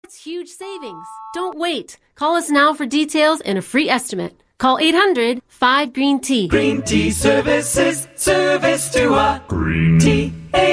It's huge savings. Don't wait. Call us now for details and a free estimate. Call 800-5-GREEN-T. Green Tea Services, service to a green tea.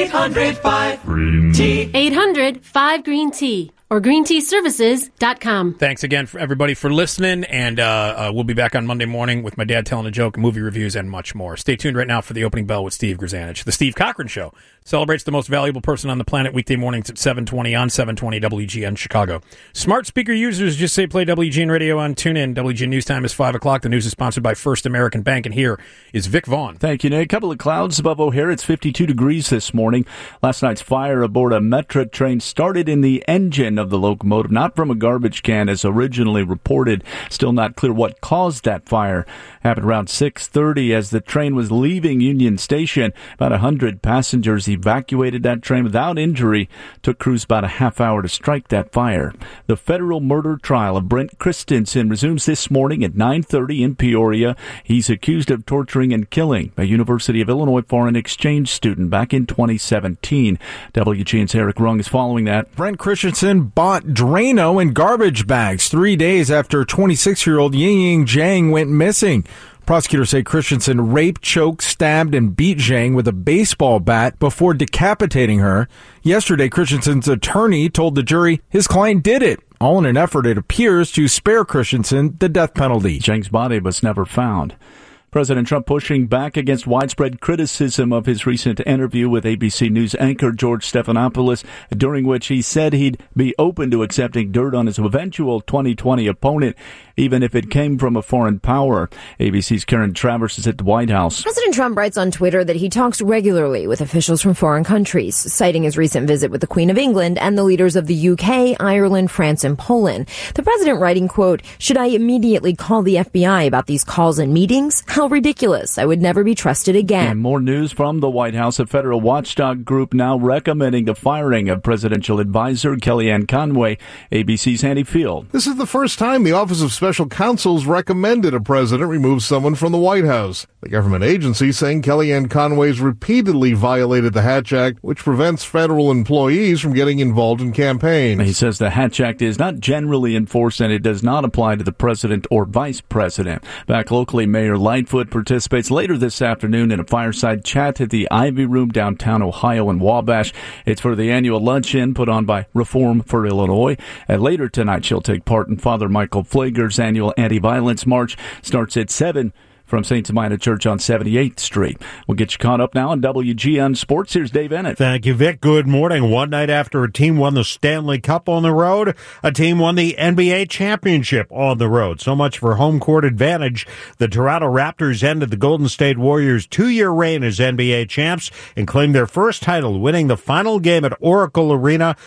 800-5-GREEN-T. 800-5-GREEN-T. Or greenteaservices.com. Thanks again for everybody for listening, and we'll be back on Monday morning with my dad telling a joke, movie reviews, and much more. Stay tuned right now for the opening bell with Steve Grzanich. The Steve Cochran Show celebrates the most valuable person on the planet weekday mornings at 7:20 on 720 WGN Chicago. Smart speaker users just say play WGN Radio on TuneIn. WGN News Time is 5 o'clock. The news is sponsored by First American Bank, and here is Vic Vaughn. Thank you, Nick. A couple of clouds above O'Hare. It's 52 degrees this morning. Last night's fire aboard a Metra train started in the engine of the locomotive, not from a garbage can as originally reported. Still not clear what caused that fire. Happened around 6:30 as the train was leaving Union Station. About 100 passengers evacuated that train without injury. Took crews about a half hour to strike that fire. The federal murder trial of Brent Christensen resumes this morning at 9:30 in Peoria. He's accused of torturing and killing a University of Illinois foreign exchange student back in 2017. WGN's Eric Rung is following that. Brent Christensen bought Drano in garbage bags 3 days after 26-year-old Ying Zhang went missing. Prosecutors say Christensen raped, choked, stabbed, and beat Zhang with a baseball bat before decapitating her. Yesterday, Christensen's attorney told the jury his client did it, all in an effort, it appears, to spare Christensen the death penalty. Zhang's body was never found. President Trump pushing back against widespread criticism of his recent interview with ABC News anchor George Stephanopoulos, during which he said he'd be open to accepting dirt on his eventual 2020 opponent, even if it came from a foreign power. ABC's Karen Travers is at the White House. President Trump writes on Twitter that he talks regularly with officials from foreign countries, citing his recent visit with the Queen of England and the leaders of the UK, Ireland, France, and Poland. The president writing, quote, "Should I immediately call the FBI about these calls and meetings? How ridiculous. I would never be trusted again." And more news from the White House. A federal watchdog group now recommending the firing of presidential advisor Kellyanne Conway. ABC's Andy Field. This is the first time the Office of Special Counsel's recommended a president remove someone from the White House. The government agency saying Kellyanne Conway's repeatedly violated the Hatch Act, which prevents federal employees from getting involved in campaigns. He says the Hatch Act is not generally enforced and it does not apply to the president or vice president. Back locally, Mayor Lightfoot participates later this afternoon in a fireside chat at the Ivy Room downtown Ohio in Wabash. It's for the annual luncheon put on by Reform for Illinois. And later tonight, she'll take part in Father Michael Pfleger's annual anti-violence march. Starts at 7 from St. Minor Church on 78th Street. We'll get you caught up now on WGN Sports. Here's Dave Ennett. Thank you, Vic. Good morning. One night after a team won the Stanley Cup on the road, a team won the NBA championship on the road. So much for home court advantage. The Toronto Raptors ended the Golden State Warriors' 2-year reign as NBA champs and claimed their first title, winning the final game at Oracle Arena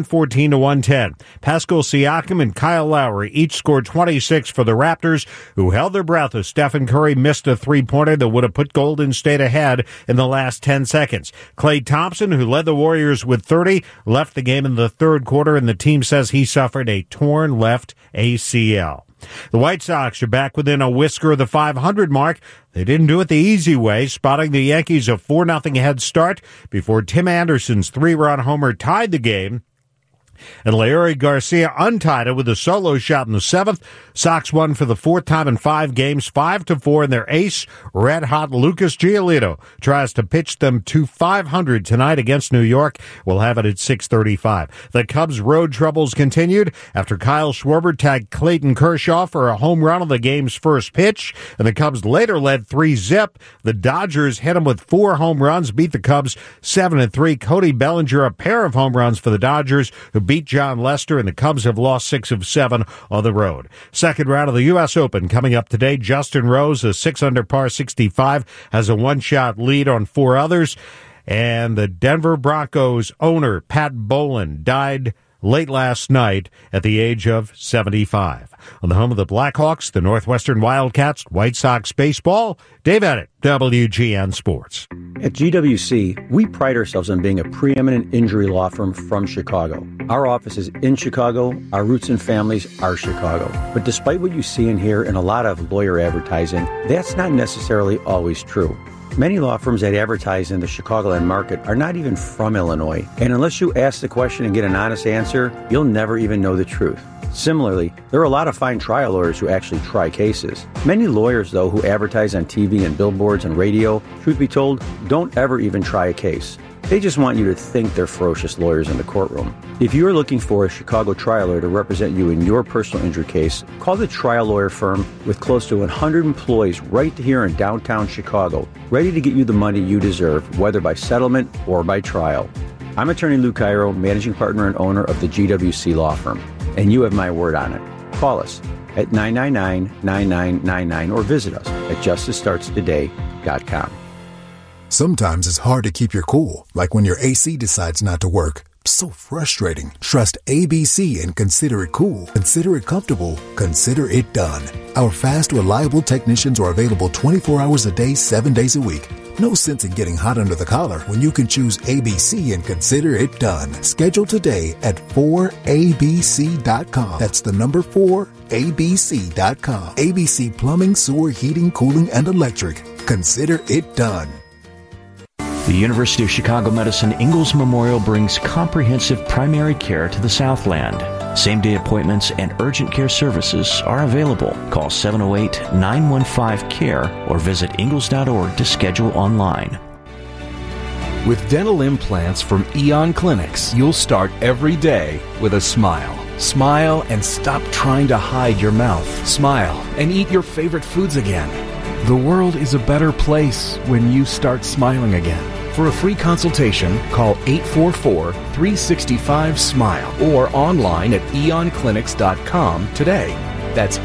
114-110. Pascal Siakam and Kyle Lowry each scored 26 for the Raptors, who held their breath as Stephen Curry missed a three-pointer that would have put Golden State ahead in the last 10 seconds. Klay Thompson, who led the Warriors with 30, left the game in the third quarter, and the team says he suffered a torn left ACL. The White Sox are back within a whisker of the 500 mark. They didn't do it the easy way, spotting the Yankees a 4-0 head start before Tim Anderson's 3-run homer tied the game. And Leury Garcia untied it with a solo shot in the 7th. Sox won for the 4th time in 5 games, 5-4, and their ace, red-hot Lucas Giolito, tries to pitch them to 500 tonight against New York. We'll have it at 6:35. The Cubs' road troubles continued after Kyle Schwarber tagged Clayton Kershaw for a home run on the game's first pitch, and the Cubs later led 3-0. The Dodgers hit them with 4 home runs, beat the Cubs 7-3. Cody Bellinger, a pair of home runs for the Dodgers, who beat John Lester, and the Cubs have lost 6 of 7 on the road. Second round of the U.S. Open coming up today. Justin Rose, a 6-under par 65, has a 1-shot lead on 4 others. And the Denver Broncos owner, Pat Bowlen, died late last night at the age of 75. On the home of the Blackhawks, the Northwestern Wildcats, White Sox baseball, Dave Ennett, WGN Sports. At GWC, we pride ourselves on being a preeminent injury law firm from Chicago. Our office is in Chicago. Our roots and families are Chicago. But despite what you see and hear in a lot of lawyer advertising, that's not necessarily always true. Many law firms that advertise in the Chicagoland market are not even from Illinois, and unless you ask the question and get an honest answer, you'll never even know the truth. Similarly, there are a lot of fine trial lawyers who actually try cases. Many lawyers, though, who advertise on TV and billboards and radio, truth be told, don't ever even try a case. They just want you to think they're ferocious lawyers in the courtroom. If you're looking for a Chicago trial lawyer to represent you in your personal injury case, call the trial lawyer firm with close to 100 employees right here in downtown Chicago, ready to get you the money you deserve, whether by settlement or by trial. I'm attorney Lou Cairo, managing partner and owner of the GWC Law Firm, and you have my word on it. Call us at 999-9999 or visit us at justicestartstoday.com. Sometimes it's hard to keep your cool, like when your AC decides not to work. So frustrating. Trust ABC and consider it cool. Consider it comfortable. Consider it done. Our fast, reliable technicians are available 24 hours a day, 7 days a week. No sense in getting hot under the collar when you can choose ABC and consider it done. Schedule today at 4abc.com. That's the number 4abc.com. ABC Plumbing, Sewer, Heating, Cooling, and Electric. Consider it done. The University of Chicago Medicine Ingalls Memorial brings comprehensive primary care to the Southland. Same-day appointments and urgent care services are available. Call 708-915-CARE or visit ingalls.org to schedule online. With dental implants from Eon Clinics, you'll start every day with a smile. Smile and stop trying to hide your mouth. Smile and eat your favorite foods again. The world is a better place when you start smiling again. For a free consultation, call 844-365-SMILE or online at eonclinics.com today. That's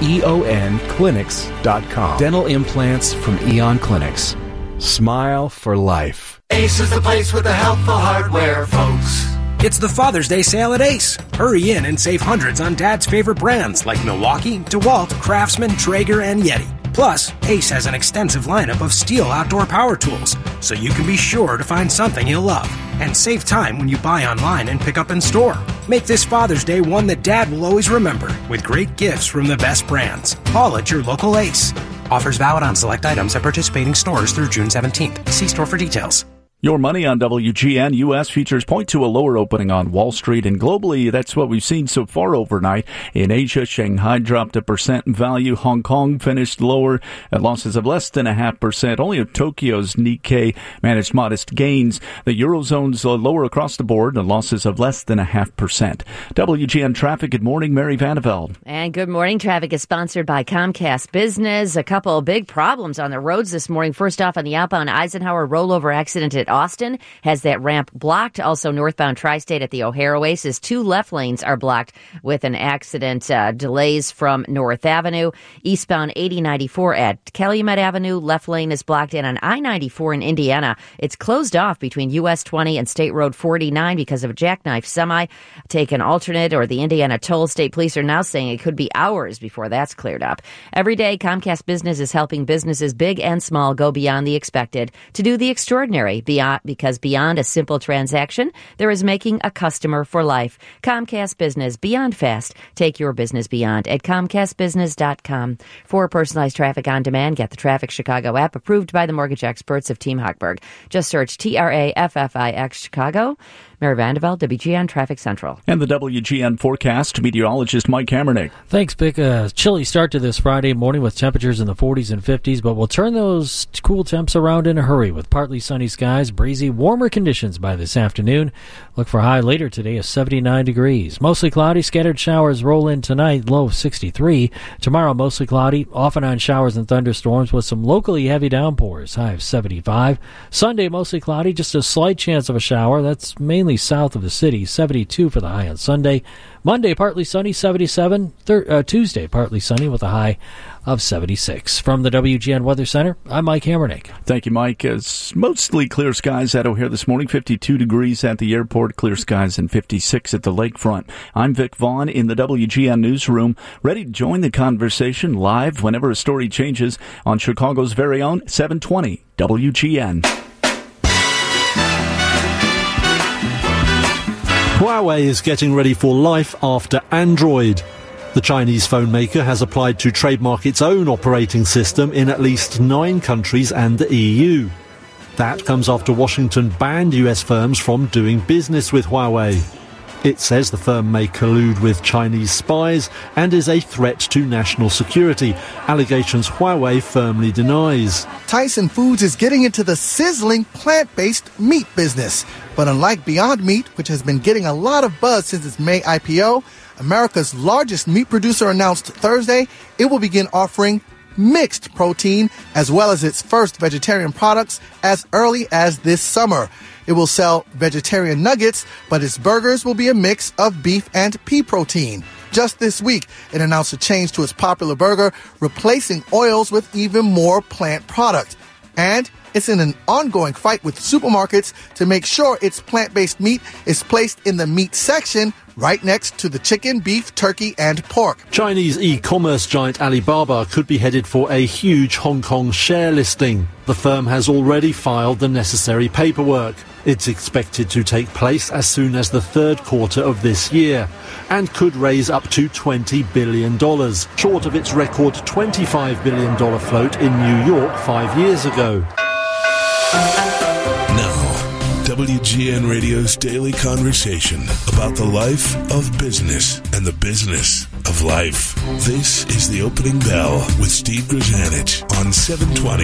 eonclinics.com. Dental implants from Eon Clinics. Smile for life. Ace is the place with the helpful hardware, folks. It's the Father's Day sale at Ace. Hurry in and save hundreds on Dad's favorite brands like Milwaukee, DeWalt, Craftsman, Traeger, and Yeti. Plus, Ace has an extensive lineup of STIHL outdoor power tools, so you can be sure to find something you'll love. And save time when you buy online and pick up in store. Make this Father's Day one that Dad will always remember, with great gifts from the best brands. All at your local Ace. Offers valid on select items at participating stores through June 17th. See store for details. Your money on WGN. U.S. futures point to a lower opening on Wall Street, and globally, that's what we've seen so far overnight. In Asia, Shanghai dropped 1% in value. Hong Kong finished lower at losses of less than 0.5%. Only Tokyo's Nikkei managed modest gains. The Eurozone's lower across the board, and losses of less than 0.5%. WGN traffic. Good morning, Mary Vanderveld. And good morning. Traffic is sponsored by Comcast Business. A couple of big problems on the roads this morning. First off, on the outbound Eisenhower rollover accident at Austin has that ramp blocked. Also, northbound Tri-State at the O'Hare Oasis, 2 left lanes are blocked with an accident. Delays from North Avenue. Eastbound 8094 at Calumet Avenue, left lane is blocked. And on I-94 in Indiana, it's closed off between US 20 and State Road 49 because of a jackknife semi. Take an alternate or the Indiana toll. State police are now saying it could be hours before that's cleared up. Every day, Comcast Business is helping businesses big and small go beyond the expected to do the extraordinary. Because beyond a simple transaction, there is making a customer for life. Comcast Business, beyond fast. Take your business beyond at ComcastBusiness.com. For personalized traffic on demand, get the Traffic Chicago app approved by the mortgage experts of Team Hochberg. Just search TRAFFIX Chicago. Mary Vanderveld, WGN Traffic Central. And the WGN forecast, meteorologist Mike Hammernick. Thanks, Vic. A chilly start to this Friday morning with temperatures in the 40s and 50s, but we'll turn those cool temps around in a hurry with partly sunny skies, breezy, warmer conditions by this afternoon. Look for a high later today of 79 degrees. Mostly cloudy, scattered showers roll in tonight, low of 63. Tomorrow, mostly cloudy, off and on showers and thunderstorms with some locally heavy downpours, high of 75. Sunday, mostly cloudy, just a slight chance of a shower. That's mainly south of the city, 72 for the high on Sunday. Monday, partly sunny, 77. Tuesday, partly sunny with a high of 76. From the WGN Weather Center, I'm Mike Hammernick. Thank you, Mike. It's mostly clear skies at O'Hare this morning, 52 degrees at the airport, clear skies, and 56 at the lakefront. I'm Vic Vaughn in the WGN newsroom, ready to join the conversation live whenever a story changes on Chicago's very own 720 WGN. Huawei is getting ready for life after Android. The Chinese phone maker has applied to trademark its own operating system in at least 9 countries and the EU. That comes after Washington banned US firms from doing business with Huawei. It says the firm may collude with Chinese spies and is a threat to national security, allegations Huawei firmly denies. Tyson Foods is getting into the sizzling plant-based meat business. But unlike Beyond Meat, which has been getting a lot of buzz since its May IPO, America's largest meat producer announced Thursday it will begin offering mixed protein as well as its first vegetarian products as early as this summer. It will sell vegetarian nuggets, but its burgers will be a mix of beef and pea protein. Just this week, it announced a change to its popular burger, replacing oils with even more plant product. And it's in an ongoing fight with supermarkets to make sure its plant-based meat is placed in the meat section right next to the chicken, beef, turkey, and pork. Chinese e-commerce giant Alibaba could be headed for a huge Hong Kong share listing. The firm has already filed the necessary paperwork. It's expected to take place as soon as the third quarter of this year and could raise up to $20 billion, short of its record $25 billion float in New York 5 years ago. Now, WGN Radio's daily conversation about the life of business and the business of life. This is The Opening Bell with Steve Grzanich on 720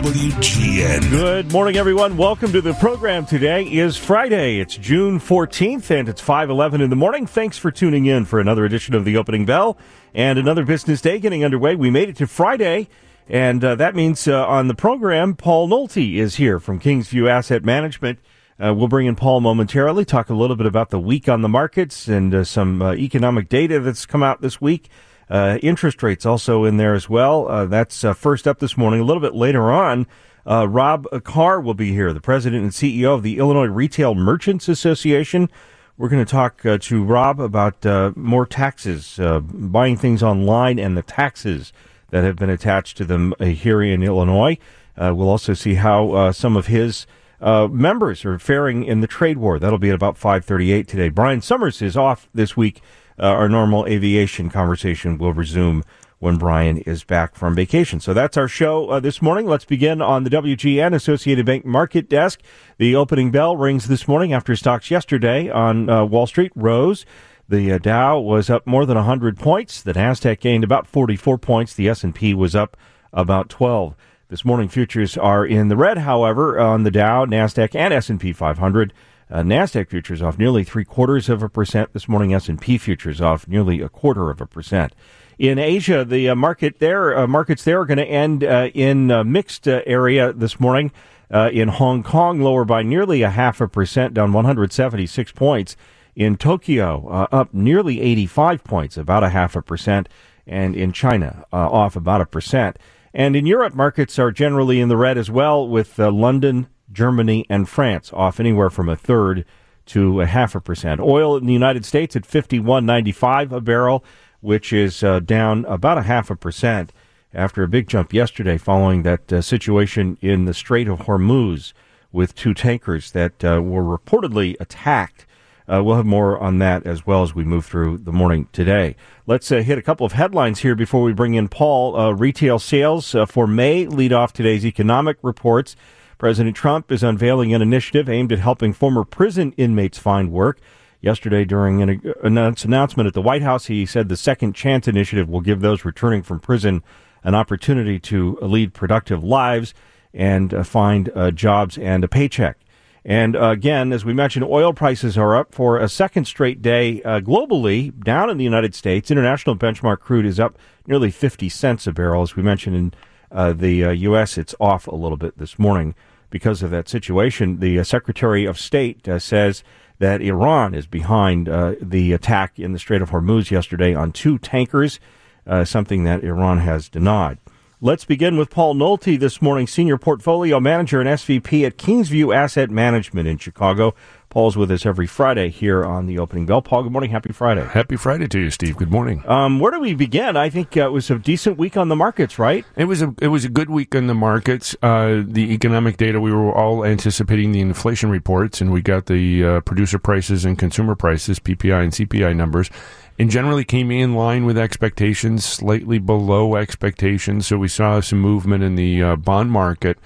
WGN. Good morning, everyone. Welcome to the program. Today is Friday. It's June 14th, and it's 5:11 in the morning. Thanks for tuning in for another edition of The Opening Bell and another business day getting underway. We made it to Friday. And that means on the program, Paul Nolte is here from Kingsview Asset Management. We'll bring in Paul momentarily, talk a little bit about the week on the markets and some economic data that's come out this week. Interest rates also in there as well. That's first up this morning. A little bit later on, Rob Karr will be here, the president and CEO of the Illinois Retail Merchants Association. We're going to talk to Rob about more taxes, buying things online and the taxes that have been attached to them here in Illinois. We'll also see how some of his members are faring in the trade war. That'll be at about 5:38 today. Brian Summers is off this week. Our normal aviation conversation will resume when Brian is back from vacation. So that's our show this morning. Let's begin on the WGN Associated Bank Market Desk. The opening bell rings this morning after stocks yesterday on Wall Street rose. The Dow was up more than 100 points. The Nasdaq gained about 44 points. The S&P was up about 12. This morning, futures are in the red, however, on the Dow, Nasdaq, and S&P 500. Nasdaq futures off nearly 0.75% this morning. S&P futures off nearly 0.25%. In Asia, the markets there are going to end in a mixed area this morning. In Hong Kong, lower by nearly 0.5%, down 176 points. In Tokyo, up nearly 85 points, about 0.5%, and in China, off about 1%. And in Europe, markets are generally in the red as well, with London, Germany, and France off anywhere from 1/3 to 0.5%. Oil in the United States at $51.95 a barrel, which is down about 0.5% after a big jump yesterday following that situation in the Strait of Hormuz with two tankers that were reportedly attacked. We'll have more on that as well as we move through the morning today. Let's hit a couple of headlines here before we bring in Paul. Retail sales for May lead off today's economic reports. President Trump is unveiling an initiative aimed at helping former prison inmates find work. Yesterday, during an announcement at the White House, he said the Second Chance Initiative will give those returning from prison an opportunity to lead productive lives and find jobs and a paycheck. And again, as we mentioned, oil prices are up for a second straight day globally, down in the United States. International benchmark crude is up nearly 50 cents a barrel. As we mentioned in the U.S., it's off a little bit this morning because of that situation. The Secretary of State says that Iran is behind the attack in the Strait of Hormuz yesterday on two tankers, something that Iran has denied. Let's begin with Paul Nolte this morning, Senior Portfolio Manager and SVP at Kingsview Asset Management in Chicago. Paul's with us every Friday here on the Opening Bell. Paul, good morning. Happy Friday. Happy Friday to you, Steve. Good morning. Where do we begin? I think it was a decent week on the markets, right? It was a good week on the markets. The economic data, we were all anticipating the inflation reports, and we got the producer prices and consumer prices, PPI and CPI numbers, and generally came in line with expectations, slightly below expectations. So we saw some movement in the bond market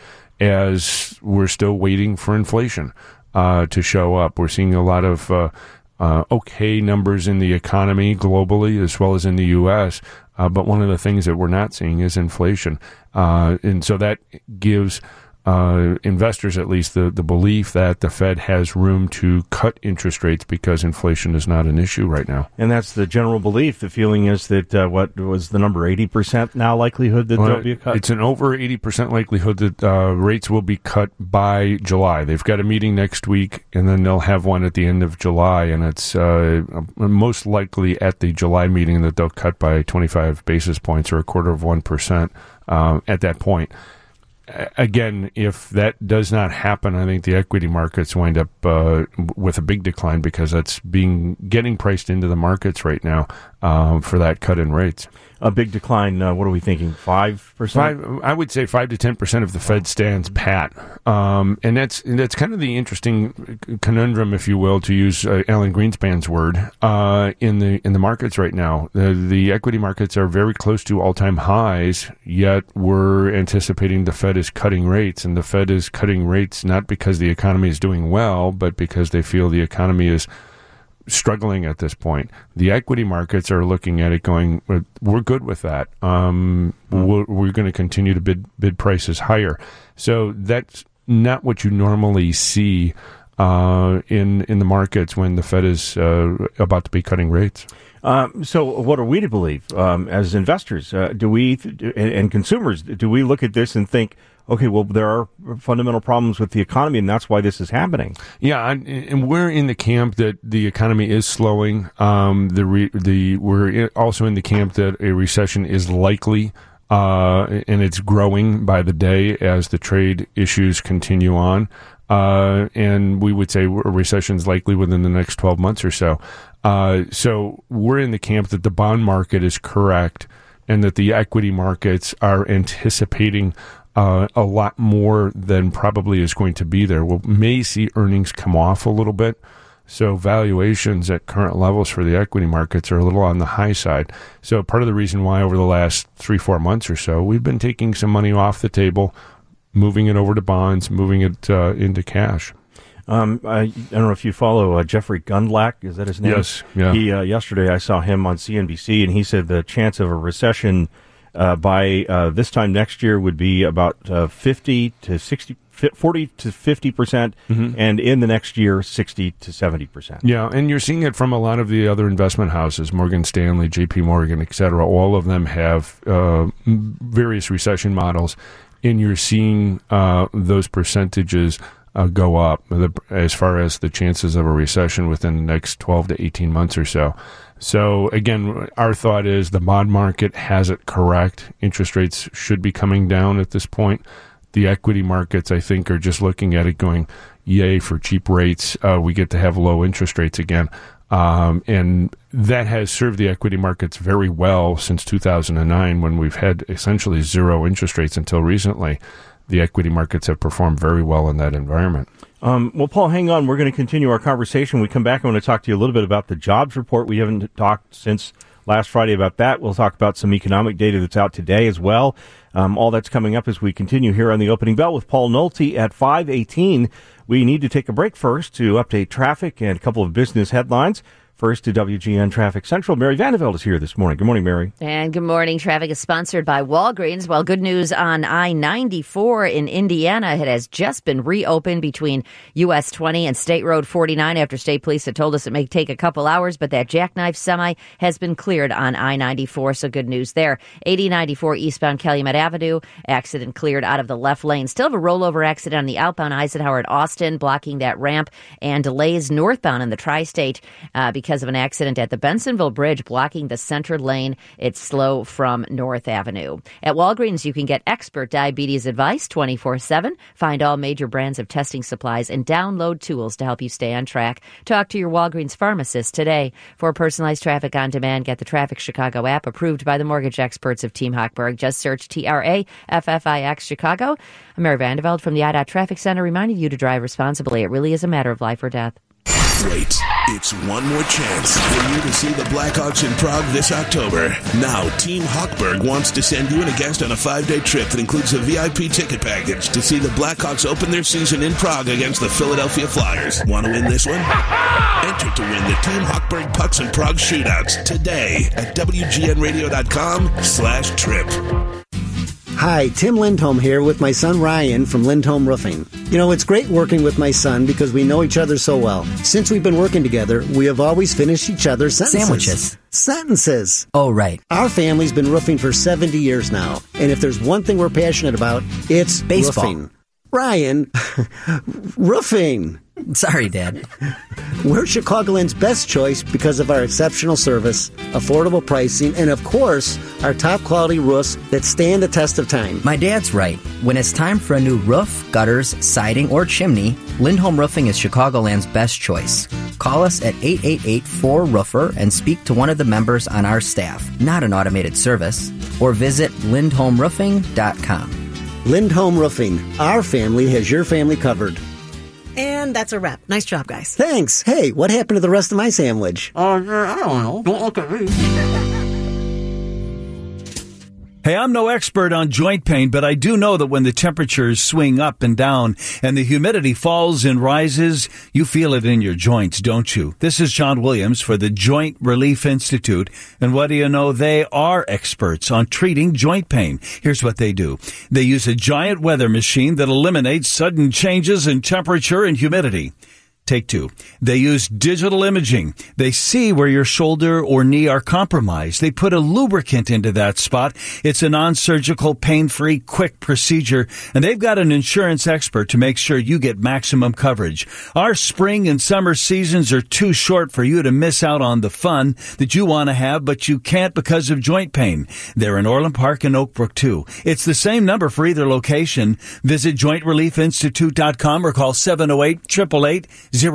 as we're still waiting for inflation to show up. We're seeing a lot of okay numbers in the economy globally as well as in the U.S., but one of the things that we're not seeing is inflation. And so that gives investors at least the belief that the Fed has room to cut interest rates because inflation is not an issue right now. And that's the general belief. The feeling is that, what was the number, 80% now likelihood that there'll be a cut? It's an over 80% likelihood that rates will be cut by July. They've got a meeting next week, and then they'll have one at the end of July, and it's most likely at the July meeting that they'll cut by 25 basis points or 1/4% at that point. Again, if that does not happen, I think the equity markets wind up with a big decline because that's getting priced into the markets right now for that cut in rates. A big decline, what are we thinking, 5%? I would say 5 to 10% of the Fed stands pat. And that's kind of the interesting conundrum, if you will, to use Alan Greenspan's word, in the markets right now. The equity markets are very close to all-time highs, yet we're anticipating the Fed is cutting rates, and the Fed is cutting rates not because the economy is doing well, but because they feel the economy is struggling at this point. The equity markets are looking at it going, we're good with that. We're going to continue to bid prices higher. So that's not what you normally see in the markets when the Fed is about to be cutting rates. So what are we to believe as investors? Do we and consumers, do we look at this and think, okay, well, there are fundamental problems with the economy, and that's why this is happening? Yeah, and we're in the camp that the economy is slowing. We're also in the camp that a recession is likely, and it's growing by the day as the trade issues continue on. And we would say a recession is likely within the next 12 months or so. So we're in the camp that the bond market is correct and that the equity markets are anticipating a lot more than probably is going to be there. We may see earnings come off a little bit. So valuations at current levels for the equity markets are a little on the high side. So part of the reason why over the last 3-4 months or so, we've been taking some money off the table, moving it over to bonds, moving it into cash. I don't know if you follow Jeffrey Gundlach. Is that his name? Yes. Yeah. He yesterday I saw him on CNBC, and he said the chance of a recession by this time next year would be about 40 to 50%, and in the next year, 60 to 70%. Yeah, and you're seeing it from a lot of the other investment houses, Morgan Stanley, J.P. Morgan, et cetera. All of them have various recession models, and you're seeing those percentages go up as far as the chances of a recession within the next 12 to 18 months or so. So, again, our thought is the bond market has it correct. Interest rates should be coming down at this point. The equity markets, I think, are just looking at it going, yay, for cheap rates. We get to have low interest rates again. And that has served the equity markets very well since 2009 when we've had essentially zero interest rates until recently. The equity markets have performed very well in that environment. Well, Paul, hang on. We're going to continue our conversation. When we come back, I want to talk to you a little bit about the jobs report. We haven't talked since last Friday about that. We'll talk about some economic data that's out today as well. All that's coming up as we continue here on the Opening Bell with Paul Nolte at 5:18. We need to take a break first to update traffic and a couple of business headlines. First to WGN Traffic Central. Mary Vandeveld is here this morning. Good morning, Mary. And good morning. Traffic is sponsored by Walgreens. Well, good news on I-94 in Indiana. It has just been reopened between US 20 and State Road 49 after state police had told us it may take a couple hours, but that jackknife semi has been cleared on I-94, so good news there. 8094 eastbound Calumet Avenue. Accident cleared out of the left lane. Still have a rollover accident on the outbound Eisenhower at Austin, blocking that ramp, and delays northbound in the tri-state because of an accident at the Bensonville Bridge, blocking the center lane. It's slow from North Avenue. At Walgreens, you can get expert diabetes advice 24/7. Find all major brands of testing supplies and download tools to help you stay on track. Talk to your Walgreens pharmacist today. For personalized traffic on demand, get the Traffic Chicago app approved by the mortgage experts of Team Hochberg. Just search TRAFFIX Chicago. I'm Mary Vandeveld from the IDOT Traffic Center, reminding you to drive responsibly. It really is a matter of life or death. Wait, it's one more chance for you to see the Blackhawks in Prague this October. Now, Team Hochberg wants to send you and a guest on a 5-day trip that includes a VIP ticket package to see the Blackhawks open their season in Prague against the Philadelphia Flyers. Want to win this one? Enter to win the Team Hochberg Pucks in Prague shootouts today at WGNradio.com/trip. Hi, Tim Lindholm here with my son Ryan from Lindholm Roofing. You know, it's great working with my son because we know each other so well. Since we've been working together, we have always finished each other's sentences. Sentences. Oh, right. Our family's been roofing for 70 years now, and if there's one thing we're passionate about, it's baseball. Roofing. Ryan, roofing. Sorry, Dad. We're Chicagoland's best choice because of our exceptional service, affordable pricing, and of course, our top quality roofs that stand the test of time. My dad's right. When it's time for a new roof, gutters, siding, or chimney, Lindholm Roofing is Chicagoland's best choice. Call us at 888-4ROOFER and speak to one of the members on our staff, not an automated service, or visit lindholmroofing.com. Lindholm Roofing. Our family has your family covered. And that's a wrap. Nice job, guys. Thanks. Hey, what happened to the rest of my sandwich? I don't know. Don't look at me. Hey, I'm no expert on joint pain, but I do know that when the temperatures swing up and down and the humidity falls and rises, you feel it in your joints, don't you? This is John Williams for the Joint Relief Institute, and what do you know? They are experts on treating joint pain. Here's what they do. They use a giant weather machine that eliminates sudden changes in temperature and humidity. Take two. They use digital imaging. They see where your shoulder or knee are compromised. They put a lubricant into that spot. It's a non-surgical, pain-free, quick procedure, and they've got an insurance expert to make sure you get maximum coverage. Our spring and summer seasons are too short for you to miss out on the fun that you want to have, but you can't because of joint pain. They're in Orland Park and Oak Brook, too. It's the same number for either location. Visit jointreliefinstitute.com or call 708-888-0000.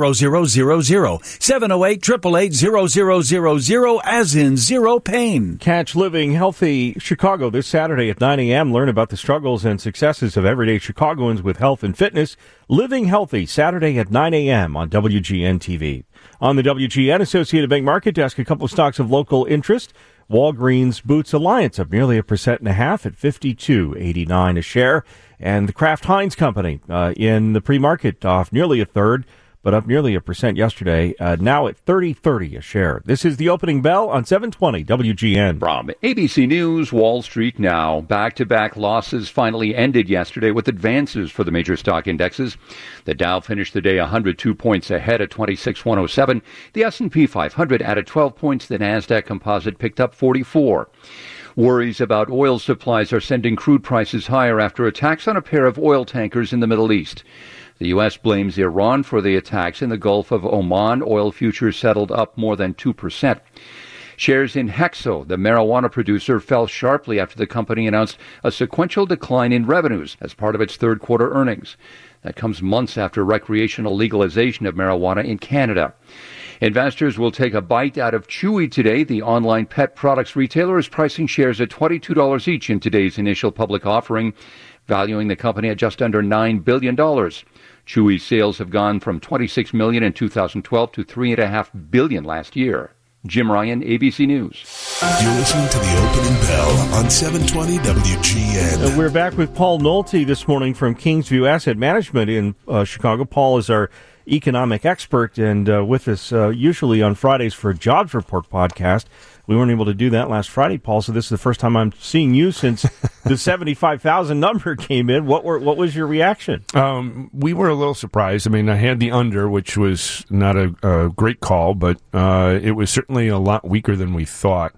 708-888-0000, as in zero pain. Catch Living Healthy Chicago this Saturday at 9 a.m. Learn about the struggles and successes of everyday Chicagoans with health and fitness. Living Healthy, Saturday at 9 a.m. on WGN TV. On the WGN Associated Bank Market Desk, a couple of stocks of local interest. Walgreens Boots Alliance up nearly 1.5% at $52.89 a share. And the Kraft Heinz Company in the pre-market off nearly a third, but up nearly 1% yesterday, now at $30.30 a share. This is the opening bell on 720 WGN. From ABC News, Wall Street now. Back-to-back losses finally ended yesterday with advances for the major stock indexes. The Dow finished the day 102 points ahead at 26,107. The S&P 500 added 12 points. The Nasdaq Composite picked up 44. Worries about oil supplies are sending crude prices higher after attacks on a pair of oil tankers in the Middle East. The U.S. blames Iran for the attacks in the Gulf of Oman. Oil futures settled up more than 2%. Shares in Hexo, the marijuana producer, fell sharply after the company announced a sequential decline in revenues as part of its third quarter earnings. That comes months after recreational legalization of marijuana in Canada. Investors will take a bite out of Chewy today. The online pet products retailer is pricing shares at $22 each in today's initial public offering, valuing the company at just under $9 billion. Chewy's sales have gone from $26 million in 2012 to $3.5 billion last year. Jim Ryan, ABC News. You're listening to the opening bell on 720 WGN. We're back with Paul Nolte this morning from Kingsview Asset Management in Chicago. Paul is our economic expert and with us usually on Fridays for a Jobs Report podcast. We weren't able to do that last Friday, Paul, so this is the first time I'm seeing you since the 75,000 number came in. What was your reaction? We were a little surprised. I mean, I had the under, which was not a great call, but it was certainly a lot weaker than we thought.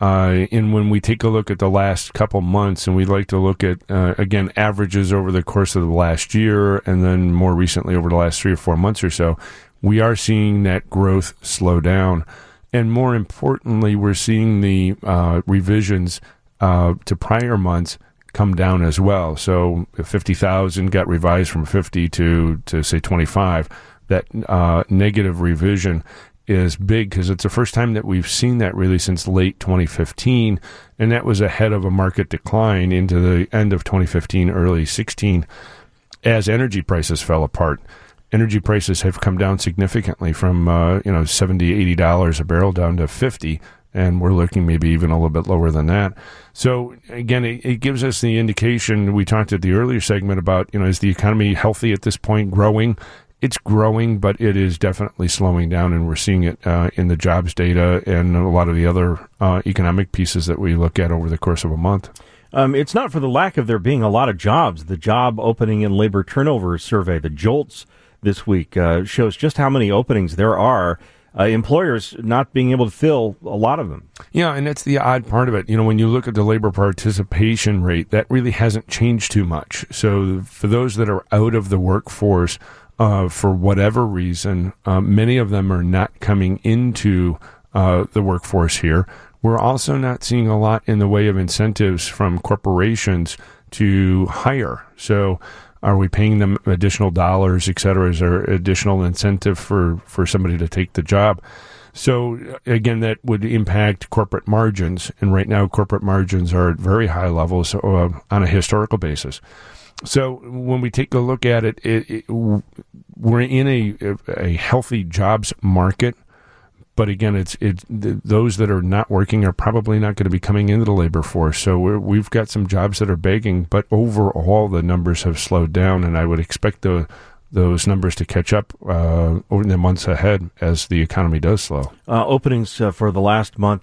And when we take a look at the last couple months, and we like to look at, again, averages over the course of the last year, and then more recently over the last 3 or 4 months or so, we are seeing that growth slow down. And more importantly, we're seeing the revisions to prior months come down as well. So 50,000 got revised from 50 to say 25. That negative revision is big because it's the first time that we've seen that really since late 2015, and that was ahead of a market decline into the end of 2015, early 16, as energy prices fell apart. energy prices have come down significantly from $70, $80 a barrel down to $50, and we're looking maybe even a little bit lower than that. So again, it gives us the indication. We talked at the earlier segment about, is the economy healthy at this point, growing? It's growing, but it is definitely slowing down, and we're seeing it in the jobs data and a lot of the other economic pieces that we look at over the course of a month. It's not for the lack of there being a lot of jobs. The job opening and labor turnover survey, the JOLTS this week, shows just how many openings there are. Employers not being able to fill a lot of them. Yeah, and that's the odd part of it. When you look at the labor participation rate, that really hasn't changed too much. So for those that are out of the workforce, for whatever reason, many of them are not coming into the workforce here. We're also not seeing a lot in the way of incentives from corporations to hire. So are we paying them additional dollars, et cetera? Is there additional incentive for somebody to take the job? So, again, that would impact corporate margins. And right now, corporate margins are at very high levels on a historical basis. So when we take a look at it, we're in a healthy jobs market. But again, it's those that are not working are probably not going to be coming into the labor force. So we've got some jobs that are begging, but overall the numbers have slowed down, and I would expect those numbers to catch up over the months ahead as the economy does slow. Openings for the last month,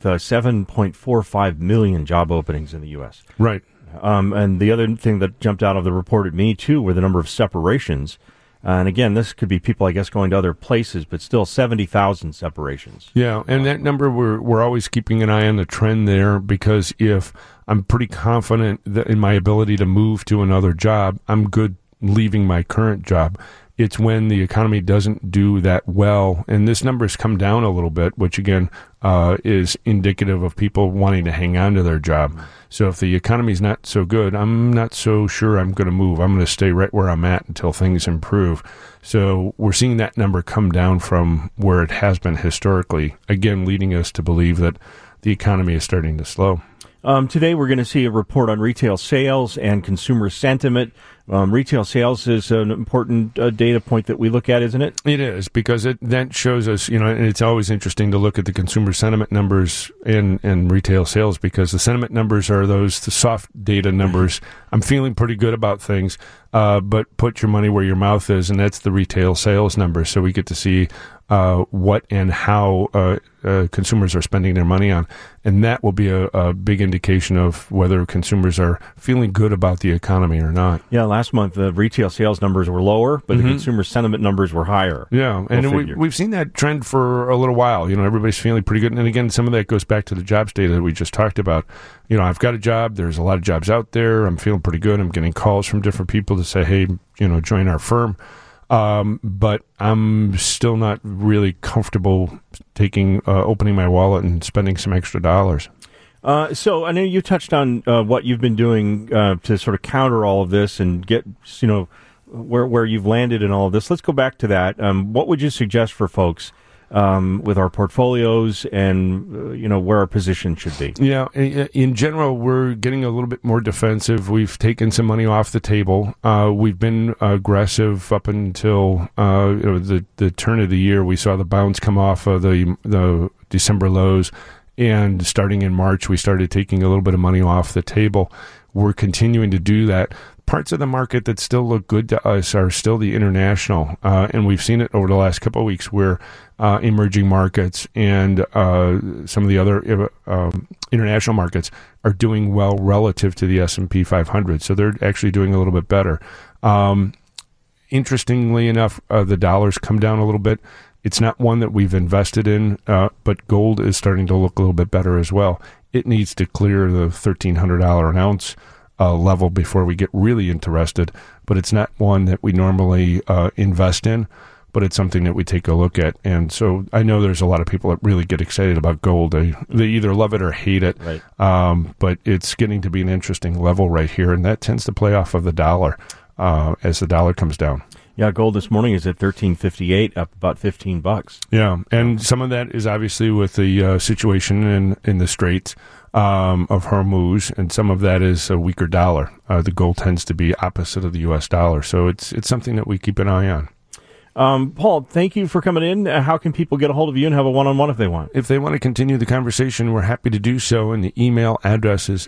7.45 million job openings in the U.S. Right. And the other thing that jumped out of the report at me, too, were the number of separations. And again, this could be people, I guess, going to other places, but still 70,000 separations. Yeah, and that number, we're always keeping an eye on the trend there, because if I'm pretty confident that in my ability to move to another job, I'm good leaving my current job. It's when the economy doesn't do that well, and this number's come down a little bit, which again is indicative of people wanting to hang on to their job. So if the economy's not so good, I'm not so sure I'm going to move. I'm going to stay right where I'm at until things improve. So we're seeing that number come down from where it has been historically, again leading us to believe that the economy is starting to slow. Today we're going to see a report on retail sales and consumer sentiment. Retail sales is an important data point that we look at, isn't it? It is, because that shows us, and it's always interesting to look at the consumer sentiment numbers and retail sales, because the sentiment numbers are the soft data numbers. I'm feeling pretty good about things, but put your money where your mouth is, and that's the retail sales numbers. So we get to see what and how consumers are spending their money on. And that will be a big indication of whether consumers are feeling good about the economy or not. Yeah, last month the retail sales numbers were lower, but the consumer sentiment numbers were higher. Yeah, and we've seen that trend for a little while. Everybody's feeling pretty good. And again, some of that goes back to the jobs data that we just talked about. I've got a job. There's a lot of jobs out there. I'm feeling pretty good. I'm getting calls from different people to say, hey, join our firm. But I'm still not really comfortable opening my wallet and spending some extra dollars. So I know you touched on what you've been doing to sort of counter all of this and get, where you've landed in all of this. Let's go back to that. What would you suggest for folks with our portfolios and, where our position should be? Yeah, in general, we're getting a little bit more defensive. We've taken some money off the table. We've been aggressive up until the turn of the year. We saw the bounce come off of the December lows, and starting in March, we started taking a little bit of money off the table. We're continuing to do that. Parts of the market that still look good to us are still the international, and we've seen it over the last couple of weeks where emerging markets and some of the other international markets are doing well relative to the S&P 500. So they're actually doing a little bit better. Interestingly enough, the dollar's come down a little bit. It's not one that we've invested in, but gold is starting to look a little bit better as well. It needs to clear the $1,300 an ounce level before we get really interested, but it's not one that we normally invest in, but it's something that we take a look at. And so I know there's a lot of people that really get excited about gold. They either love it or hate it, right. But it's getting to be an interesting level right here, and that tends to play off of the dollar as the dollar comes down. Yeah, gold this morning is at $13.58, up about $15. Yeah, and some of that is obviously with the situation in the Straits of Hormuz, and some of that is a weaker dollar. The gold tends to be opposite of the U.S. dollar, so it's something that we keep an eye on. Paul, thank you for coming in. How can people get a hold of you and have a one-on-one if they want? If they want to continue the conversation, we're happy to do so, and the email address is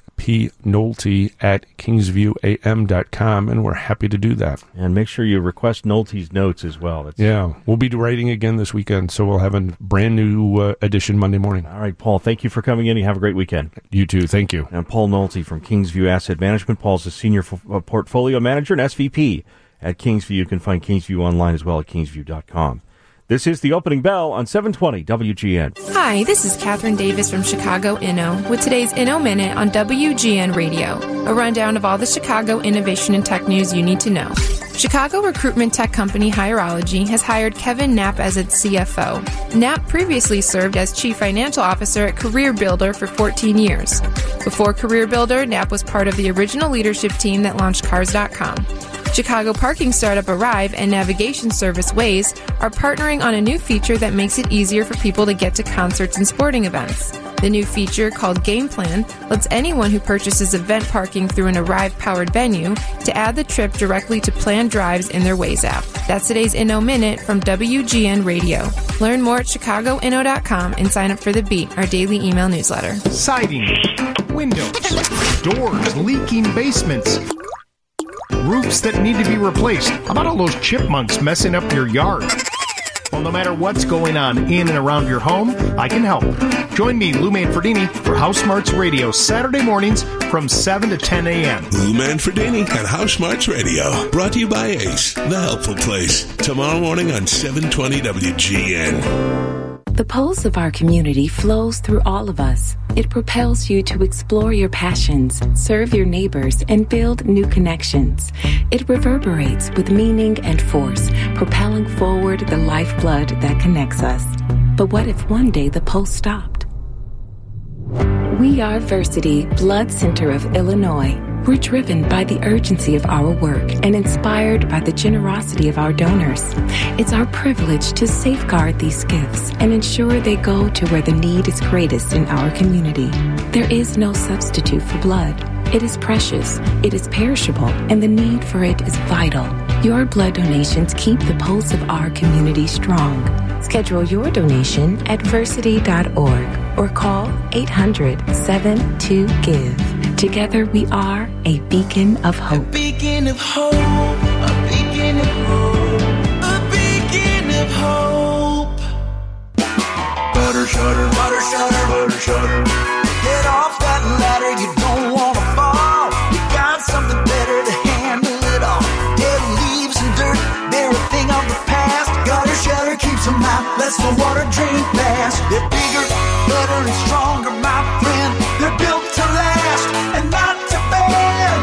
pnolte@kingsviewam.com, and we're happy to do that. And make sure you request Nolte's notes as well. We'll be writing again this weekend, so we'll have a brand new edition Monday morning. All right, Paul, thank you for coming in. You have a great weekend. You too. Thank you. And Paul Nolte from Kingsview Asset Management. Paul's a senior portfolio manager and SVP at Kingsview. You can find Kingsview online as well at kingsview.com. This is the opening bell on 720 WGN. Hi, this is Catherine Davis from Chicago Inno with today's Inno Minute on WGN Radio, a rundown of all the Chicago innovation and tech news you need to know. Chicago recruitment tech company Hireology has hired Kevin Knapp as its CFO. Knapp previously served as Chief Financial Officer at Career Builder for 14 years. Before Career Builder, Knapp was part of the original leadership team that launched Cars.com. Chicago parking startup Arrive and navigation service Waze are partnering on a new feature that makes it easier for people to get to concerts and sporting events. The new feature, called Game Plan, lets anyone who purchases event parking through an Arrive-powered venue to add the trip directly to planned drives in their Waze app. That's today's Inno Minute from WGN Radio. Learn more at chicagoinno.com and sign up for The Beat, our daily email newsletter. Siding, windows, doors, leaking basements, roofs that need to be replaced. How about all those chipmunks messing up your yard? Well, no matter what's going on in and around your home, I can help. Join me, Lou Manfredini, for House Smarts Radio, Saturday mornings from 7 to 10 a.m. Lou Manfredini at House Smarts Radio. Brought to you by Ace, the helpful place. Tomorrow morning on 720 WGN. The pulse of our community flows through all of us. It propels you to explore your passions, serve your neighbors, and build new connections. It reverberates with meaning and force, propelling forward the lifeblood that connects us. But what if one day the pulse stopped? We are Versity, Blood Center of Illinois. We're driven by the urgency of our work and inspired by the generosity of our donors. It's our privilege to safeguard these gifts and ensure they go to where the need is greatest in our community. There is no substitute for blood. It is precious, it is perishable, and the need for it is vital. Your blood donations keep the pulse of our community strong. Schedule your donation at Versity.org or call 800-72-GIVE. Together we are a beacon of hope. A beacon of hope. A beacon of hope. A beacon of hope. Butter shutter. Butter shutter. Butter shutter. Get off that ladder, you don't want to fall. You got something better to handle it all. Dead leaves and dirt, they're a thing of the past. Gutter shutter keeps them out, lets the water drain fast. They're bigger, better, and stronger, my friend. They're built to last and not to bend.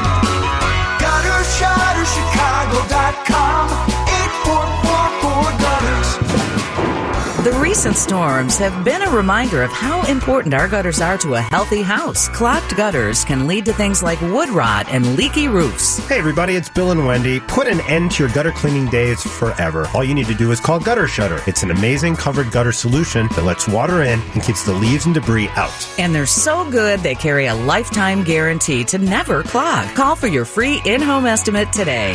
GutterShutterChicago.com 8444 gutters. The recent storms have been a reminder of how important our gutters are to a healthy house. Clogged gutters can lead to things like wood rot and leaky roofs. Hey everybody, it's Bill and Wendy. Put an end to your gutter cleaning days forever. All you need to do is call Gutter Shutter. It's an amazing covered gutter solution that lets water in and keeps the leaves and debris out. And they're so good they carry a lifetime guarantee to never clog. Call for your free in-home estimate today.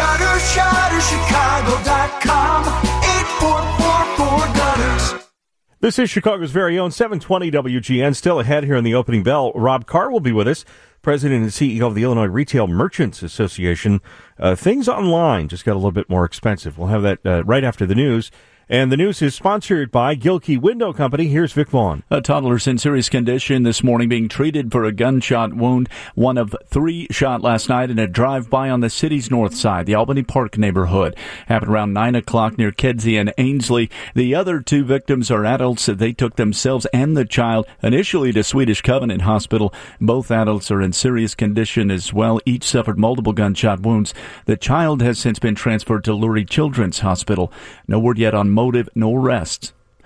GutterShutterChicago.com 8444 gutters. This is Chicago's very own 720 WGN. Still ahead here in the opening bell. Rob Carr will be with us, President and CEO of the Illinois Retail Merchants Association. Things online just got a little bit more expensive. We'll have that right after the news. And the news is sponsored by Gilkey Window Company. Here's Vic Vaughn. A toddler's in serious condition this morning, being treated for a gunshot wound. One of three shot last night in a drive-by on the city's north side, the Albany Park neighborhood. Happened around 9 o'clock near Kedzie and Ainsley. The other two victims are adults. They took themselves and the child initially to Swedish Covenant Hospital. Both adults are in serious condition as well. Each suffered multiple gunshot wounds. The child has since been transferred to Lurie Children's Hospital. No word yet on motive nor arrests.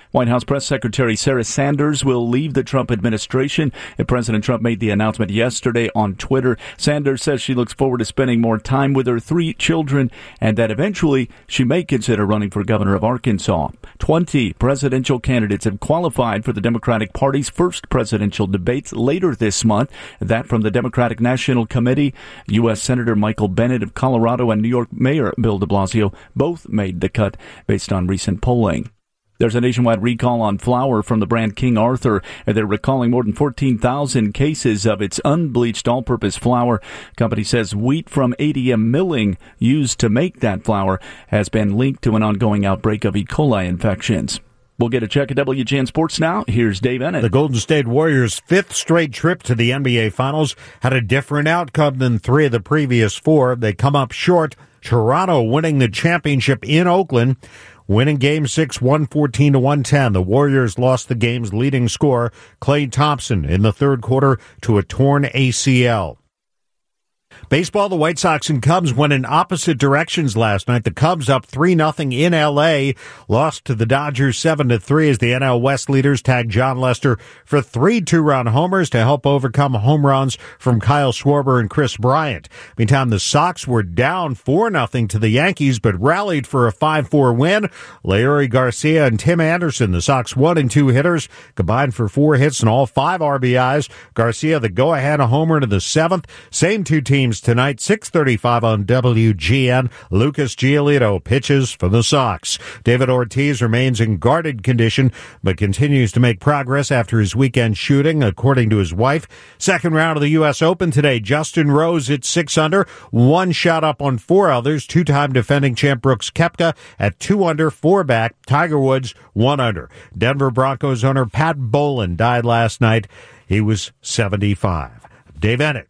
White House Press Secretary Sarah Sanders will leave the Trump administration. And President Trump made the announcement yesterday on Twitter. Sanders says she looks forward to spending more time with her 3 children and that eventually she may consider running for governor of Arkansas. 20 presidential candidates have qualified for the Democratic Party's first presidential debates later this month. That from the Democratic National Committee. U.S. Senator Michael Bennet of Colorado and New York Mayor Bill de Blasio both made the cut based on recent polling. There's a nationwide recall on flour from the brand King Arthur. They're recalling more than 14,000 cases of its unbleached all-purpose flour. Company says wheat from ADM milling used to make that flour has been linked to an ongoing outbreak of E. coli infections. We'll get a check at WGN Sports now. Here's Dave Ennett. The Golden State Warriors' 5th straight trip to the NBA Finals had a different outcome than 3 of the previous 4. They come up short. Toronto winning the championship in Oakland. Winning Game 6, 114-110. The Warriors lost the game's leading scorer, Klay Thompson, in the third quarter to a torn ACL. Baseball, the White Sox and Cubs went in opposite directions last night. The Cubs up 3-0 in L.A., lost to the Dodgers 7-3 as the NL West leaders tagged John Lester for 3 two-run homers to help overcome home runs from Kyle Schwarber and Chris Bryant. Meantime, the Sox were down 4-0 to the Yankees, but rallied for a 5-4 win. Leury Garcia and Tim Anderson, the Sox 1 and 2 hitters, combined for 4 hits and all 5 RBIs. Garcia, the go-ahead homer to the 7th. Same 2 teams tonight, 6:35 on WGN. Lucas Giolito pitches for the Sox. David Ortiz remains in guarded condition, but continues to make progress after his weekend shooting, according to his wife. Second round of the U.S. Open today. Justin Rose at 6 under, 1 shot up on 4 others. 2-time defending champ Brooks Koepka at 2 under, 4 back. Tiger Woods 1 under. Denver Broncos owner Pat Bowlen died last night. He was 75. Dave Ennett,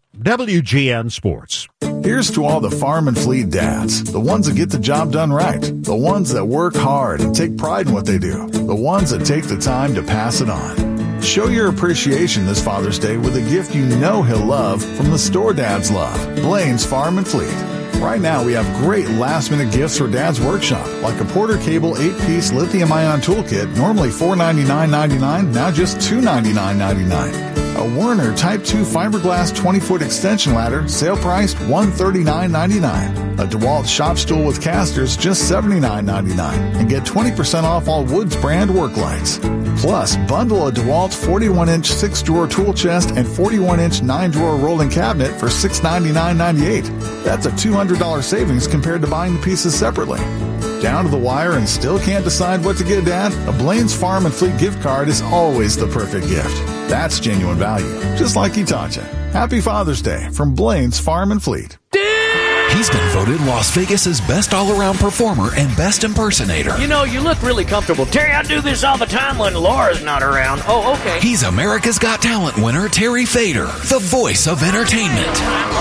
WGN Sports. Here's to all the Farm and Fleet dads, the ones that get the job done right, the ones that work hard and take pride in what they do, the ones that take the time to pass it on. Show your appreciation this Father's Day with a gift you know he'll love from the store dads love, Blaine's Farm and Fleet. Right now, we have great last-minute gifts for Dad's Workshop, like a Porter Cable 8-piece lithium-ion toolkit, normally $499.99, now just $299.99. A Werner Type 2 fiberglass 20-foot extension ladder, sale priced $139.99. A DeWalt shop stool with casters, just $79.99. And get 20% off all Woods brand work lights. Plus, bundle a DeWalt 41-inch 6-drawer tool chest and 41-inch 9-drawer rolling cabinet for $699.98. That's a $200 savings compared to buying the pieces separately. Down to the wire and still can't decide what to get Dad? A Blaine's Farm and Fleet gift card is always the perfect gift. That's genuine value, just like he taught you. Happy Father's Day from Blaine's Farm and Fleet. He's been voted Las Vegas's best all-around performer and best impersonator. You know, you look really comfortable. Terry, I do this all the time when Laura's not around. Oh, okay. He's America's Got Talent winner Terry Fader, the voice of entertainment.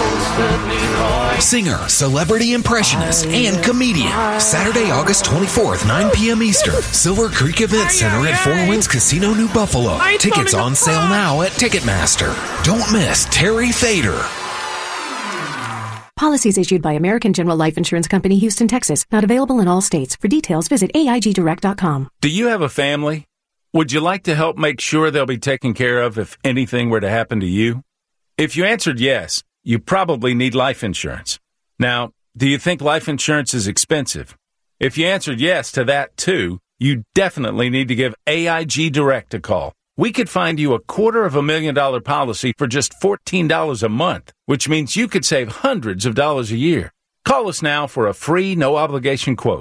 Singer, celebrity impressionist, and comedian. Saturday, August 24th, 9 p.m. Eastern. Silver Creek Event Center at Four Winds Casino, New Buffalo. Tickets on sale now at Ticketmaster. Don't miss Terry Fader. Policies issued by American General Life Insurance Company, Houston, Texas. Not available in all states. For details, visit AIGdirect.com. Do you have a family? Would you like to help make sure they'll be taken care of if anything were to happen to you? If you answered yes, you probably need life insurance. Now, do you think life insurance is expensive? If you answered yes to that too, you definitely need to give AIG Direct a call. We could find you a $250,000 policy for just $14 a month, which means you could save hundreds of dollars a year. Call us now for a free, no-obligation quote.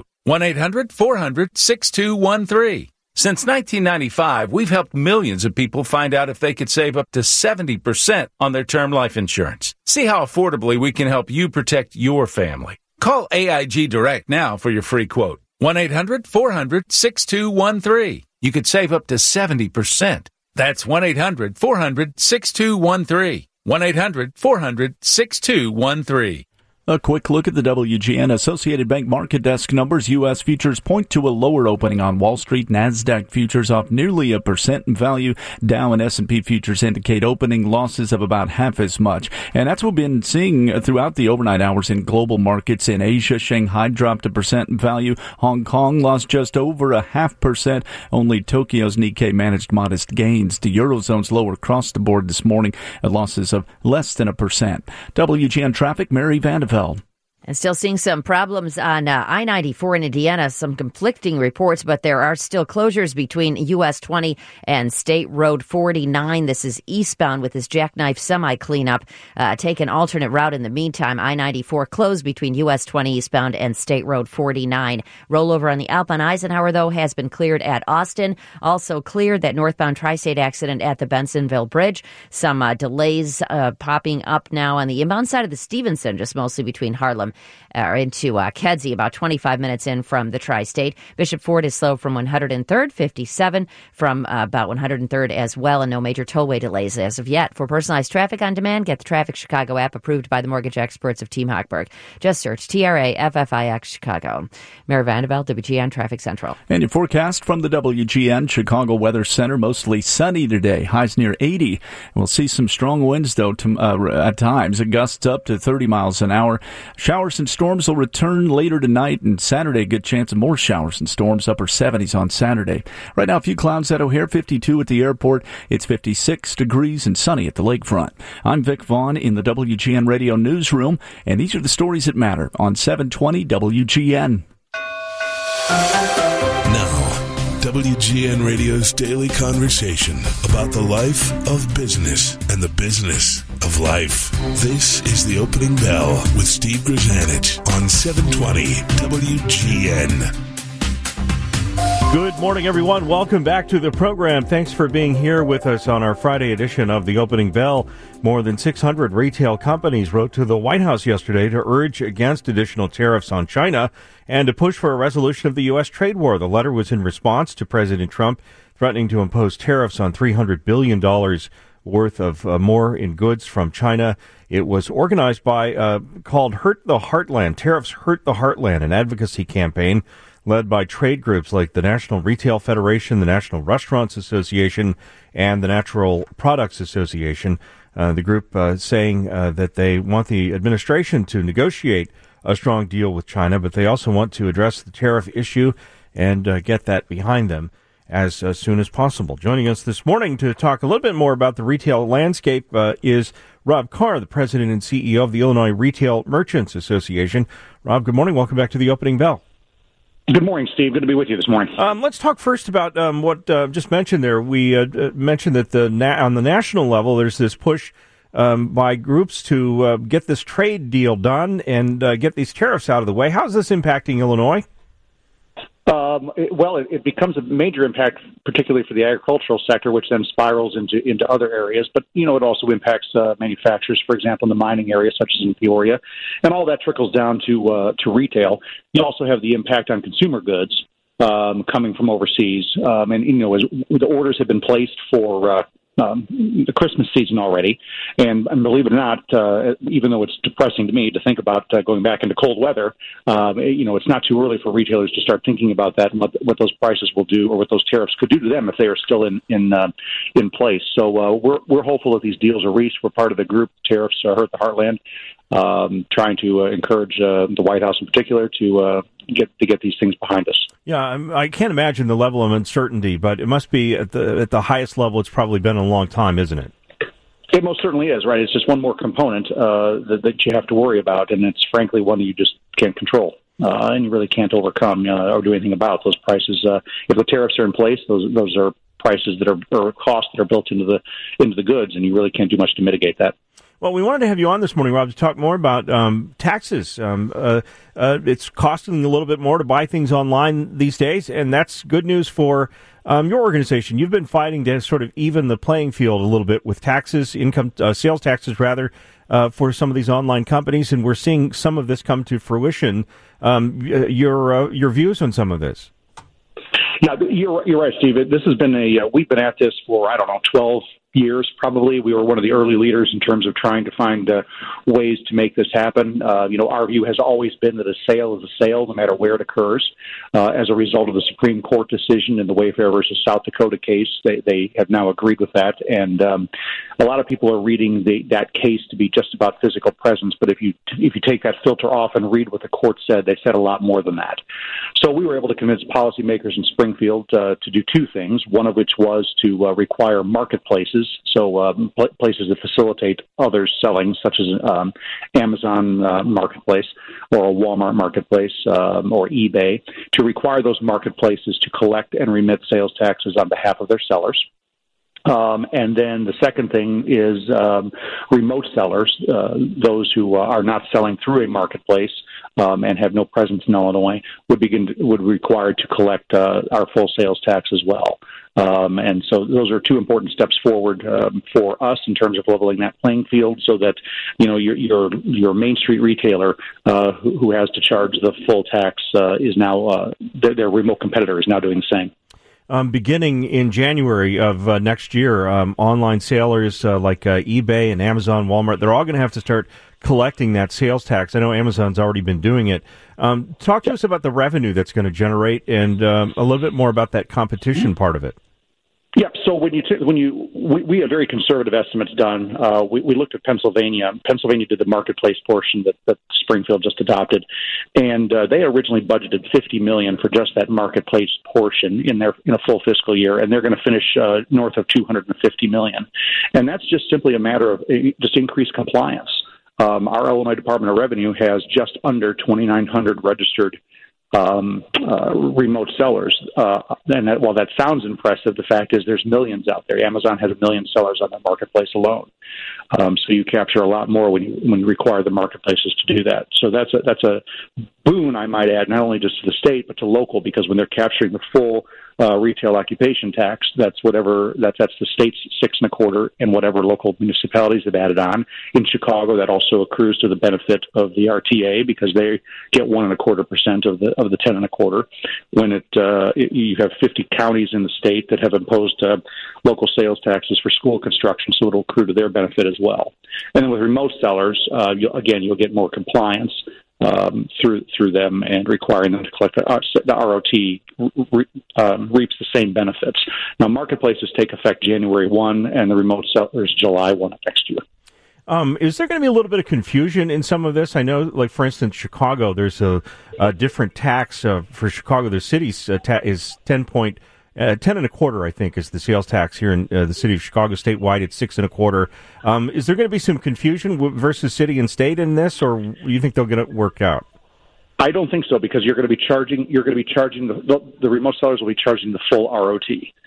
1-800-400-6213. Since 1995, we've helped millions of people find out if they could save up to 70% on their term life insurance. See how affordably we can help you protect your family. Call AIG Direct now for your free quote. 1-800-400-6213. You could save up to 70%. That's 1-800-400-6213. 1-800-400-6213. A quick look at the WGN Associated Bank market desk numbers. U.S. futures point to a lower opening on Wall Street. NASDAQ futures off nearly 1% in value. Dow and S&P futures indicate opening losses of about half as much. And that's what we've been seeing throughout the overnight hours in global markets. In Asia, Shanghai dropped 1% in value. Hong Kong lost just over 0.5%. Only Tokyo's Nikkei managed modest gains. The Eurozone's lower across the board this morning at losses of less than 1%. WGN traffic, Mary Vandeveld. And still seeing some problems on I-94 in Indiana, some conflicting reports, but there are still closures between US 20 and State Road 49. This is eastbound with this jackknife semi-cleanup. Take an alternate route in the meantime. I-94 closed between US 20 eastbound and State Road 49. Rollover on the Alpine Eisenhower, though, has been cleared at Austin. Also cleared that northbound tri-state accident at the Bensonville Bridge. Some delays popping up now on the inbound side of the Stevenson, just mostly between Harlem into Kedzie, about 25 minutes in from the tri-state. Bishop Ford is slow from 103rd, 57 from about 103rd as well, and no major tollway delays as of yet. For personalized traffic on demand, get the Traffic Chicago app approved by the mortgage experts of Team Hochberg. Just search TRAFFIX Chicago. Mary Vandeveld, WGN Traffic Central. And your forecast from the WGN Chicago Weather Center, mostly sunny today, highs near 80. We'll see some strong winds, though, at times. Gusts up to 30 miles an hour. Showers and storms will return later tonight, and Saturday, good chance of more showers and storms, upper 70s on Saturday. Right now, a few clouds at O'Hare, 52 at the airport. It's 56 degrees and sunny at the lakefront. I'm Vic Vaughn in the WGN Radio Newsroom, and these are the stories that matter on 720 WGN. Now, WGN Radio's daily conversation about the life of business and the business of life. This is The Opening Bell with Steve Grzanich on 720 WGN. Good morning, everyone. Welcome back to the program. Thanks for being here with us on our Friday edition of The Opening Bell. More than 600 retail companies wrote to the White House yesterday to urge against additional tariffs on China and to push for a resolution of the U.S. trade war. The letter was in response to President Trump threatening to impose tariffs on $300 billion worth of more in goods from China. It was organized by called Hurt the Heartland. Tariffs Hurt the Heartland, an advocacy campaign led by trade groups like the National Retail Federation, the National Restaurants Association, and the Natural Products Association. The group saying that they want the administration to negotiate a strong deal with China, but they also want to address the tariff issue and get that behind them as soon as possible. Joining us this morning to talk a little bit more about the retail landscape is Rob Carr, the president and CEO of the Illinois Retail Merchants Association. Rob, good morning. Welcome back to the Opening Bell. Good morning, Steve. Good to be with you this morning. Let's talk first about what just mentioned there. We mentioned that on the national level, there's this push by groups to get this trade deal done and get these tariffs out of the way. How is this impacting Illinois? It becomes a major impact, particularly for the agricultural sector, which then spirals into other areas. But, it also impacts manufacturers, for example, in the mining area, such as in Peoria. And all that trickles down to retail. You also have the impact on consumer goods coming from overseas. As the orders have been placed for the Christmas season already. And believe it or not, even though it's depressing to me to think about going back into cold weather, it's not too early for retailers to start thinking about that and what those prices will do or what those tariffs could do to them if they are still in place. So we're hopeful that these deals are reached. We're part of the group Tariffs Hurt the Heartland, trying to encourage the White House in particular to get these things behind us. Yeah, I can't imagine the level of uncertainty, but it must be at the highest level it's probably been in a long time, isn't it? It most certainly is, right? It's just one more component that you have to worry about, and it's frankly one that you just can't control. And you really can't overcome or do anything about those prices. If the tariffs are in place, those are prices that are or costs that are built into the goods, and you really can't do much to mitigate that. Well, we wanted to have you on this morning, Rob, to talk more about taxes. It's costing a little bit more to buy things online these days, and that's good news for your organization. You've been fighting to sort of even the playing field a little bit with taxes, sales taxes rather, for some of these online companies, and we're seeing some of this come to fruition. Your views on some of this? Yeah, you're right, Steve. This has been we've been at this for 12 years, probably. We were one of the early leaders in terms of trying to find ways to make this happen. Our view has always been that a sale is a sale, no matter where it occurs. As a result of the Supreme Court decision in the Wayfair versus South Dakota case, they have now agreed with that. And a lot of people are reading that case to be just about physical presence. But if you take that filter off and read what the court said, they said a lot more than that. So we were able to convince policymakers in Springfield to do two things, one of which was to require marketplaces, so places that facilitate others selling, such as Amazon Marketplace or a Walmart Marketplace or eBay, to require those marketplaces to collect and remit sales taxes on behalf of their sellers. And then the second thing is remote sellers, those who are not selling through a marketplace and have no presence in Illinois, would be required to collect our full sales tax as well. And so those are two important steps forward for us in terms of leveling that playing field, so that your Main Street retailer who has to charge the full tax is now their remote competitor is now doing the same. Beginning in January of next year, online sellers like eBay and Amazon, Walmart, they're all going to have to start collecting that sales tax. I know Amazon's already been doing it. Talk to us about the revenue that's going to generate and a little bit more about that competition part of it. Yeah, so we have very conservative estimates done. We looked at Pennsylvania. Pennsylvania did the marketplace portion that Springfield just adopted, and they originally budgeted $50 million for just that marketplace portion in a full fiscal year, and they're going to finish north of $250 million, and that's just simply a matter of just increased compliance. Our Illinois Department of Revenue has just under 2,900 registered remote sellers. And while that sounds impressive, the fact is there's millions out there. Amazon has 1 million sellers on the marketplace alone. So you capture a lot more when you require the marketplaces to do that. So that's a boon, I might add, not only just to the state, but to local, because when they're capturing the full retail occupation tax, that's the state's 6.25%, and whatever local municipalities have added on. In Chicago, that also accrues to the benefit of the RTA, because they get 1.25% of the 10.25%. When you have 50 counties in the state that have imposed local sales taxes for school construction, so it'll accrue to their benefit as well. And then with remote sellers, you'll get more compliance through them, and requiring them to collect the ROT reaps the same benefits. Now, marketplaces take effect January 1, and the remote sellers July 1 of next year. Is there going to be a little bit of confusion in some of this? I know, like, for instance, Chicago, there's a different tax for Chicago. The city's is 10.25%, I think, is the sales tax here in the city of Chicago. Statewide, it's 6.25%. Is there going to be some confusion versus city and state in this, or do you think they'll get it worked out? I don't think so, because you're going to be charging the remote sellers will be charging the full ROT.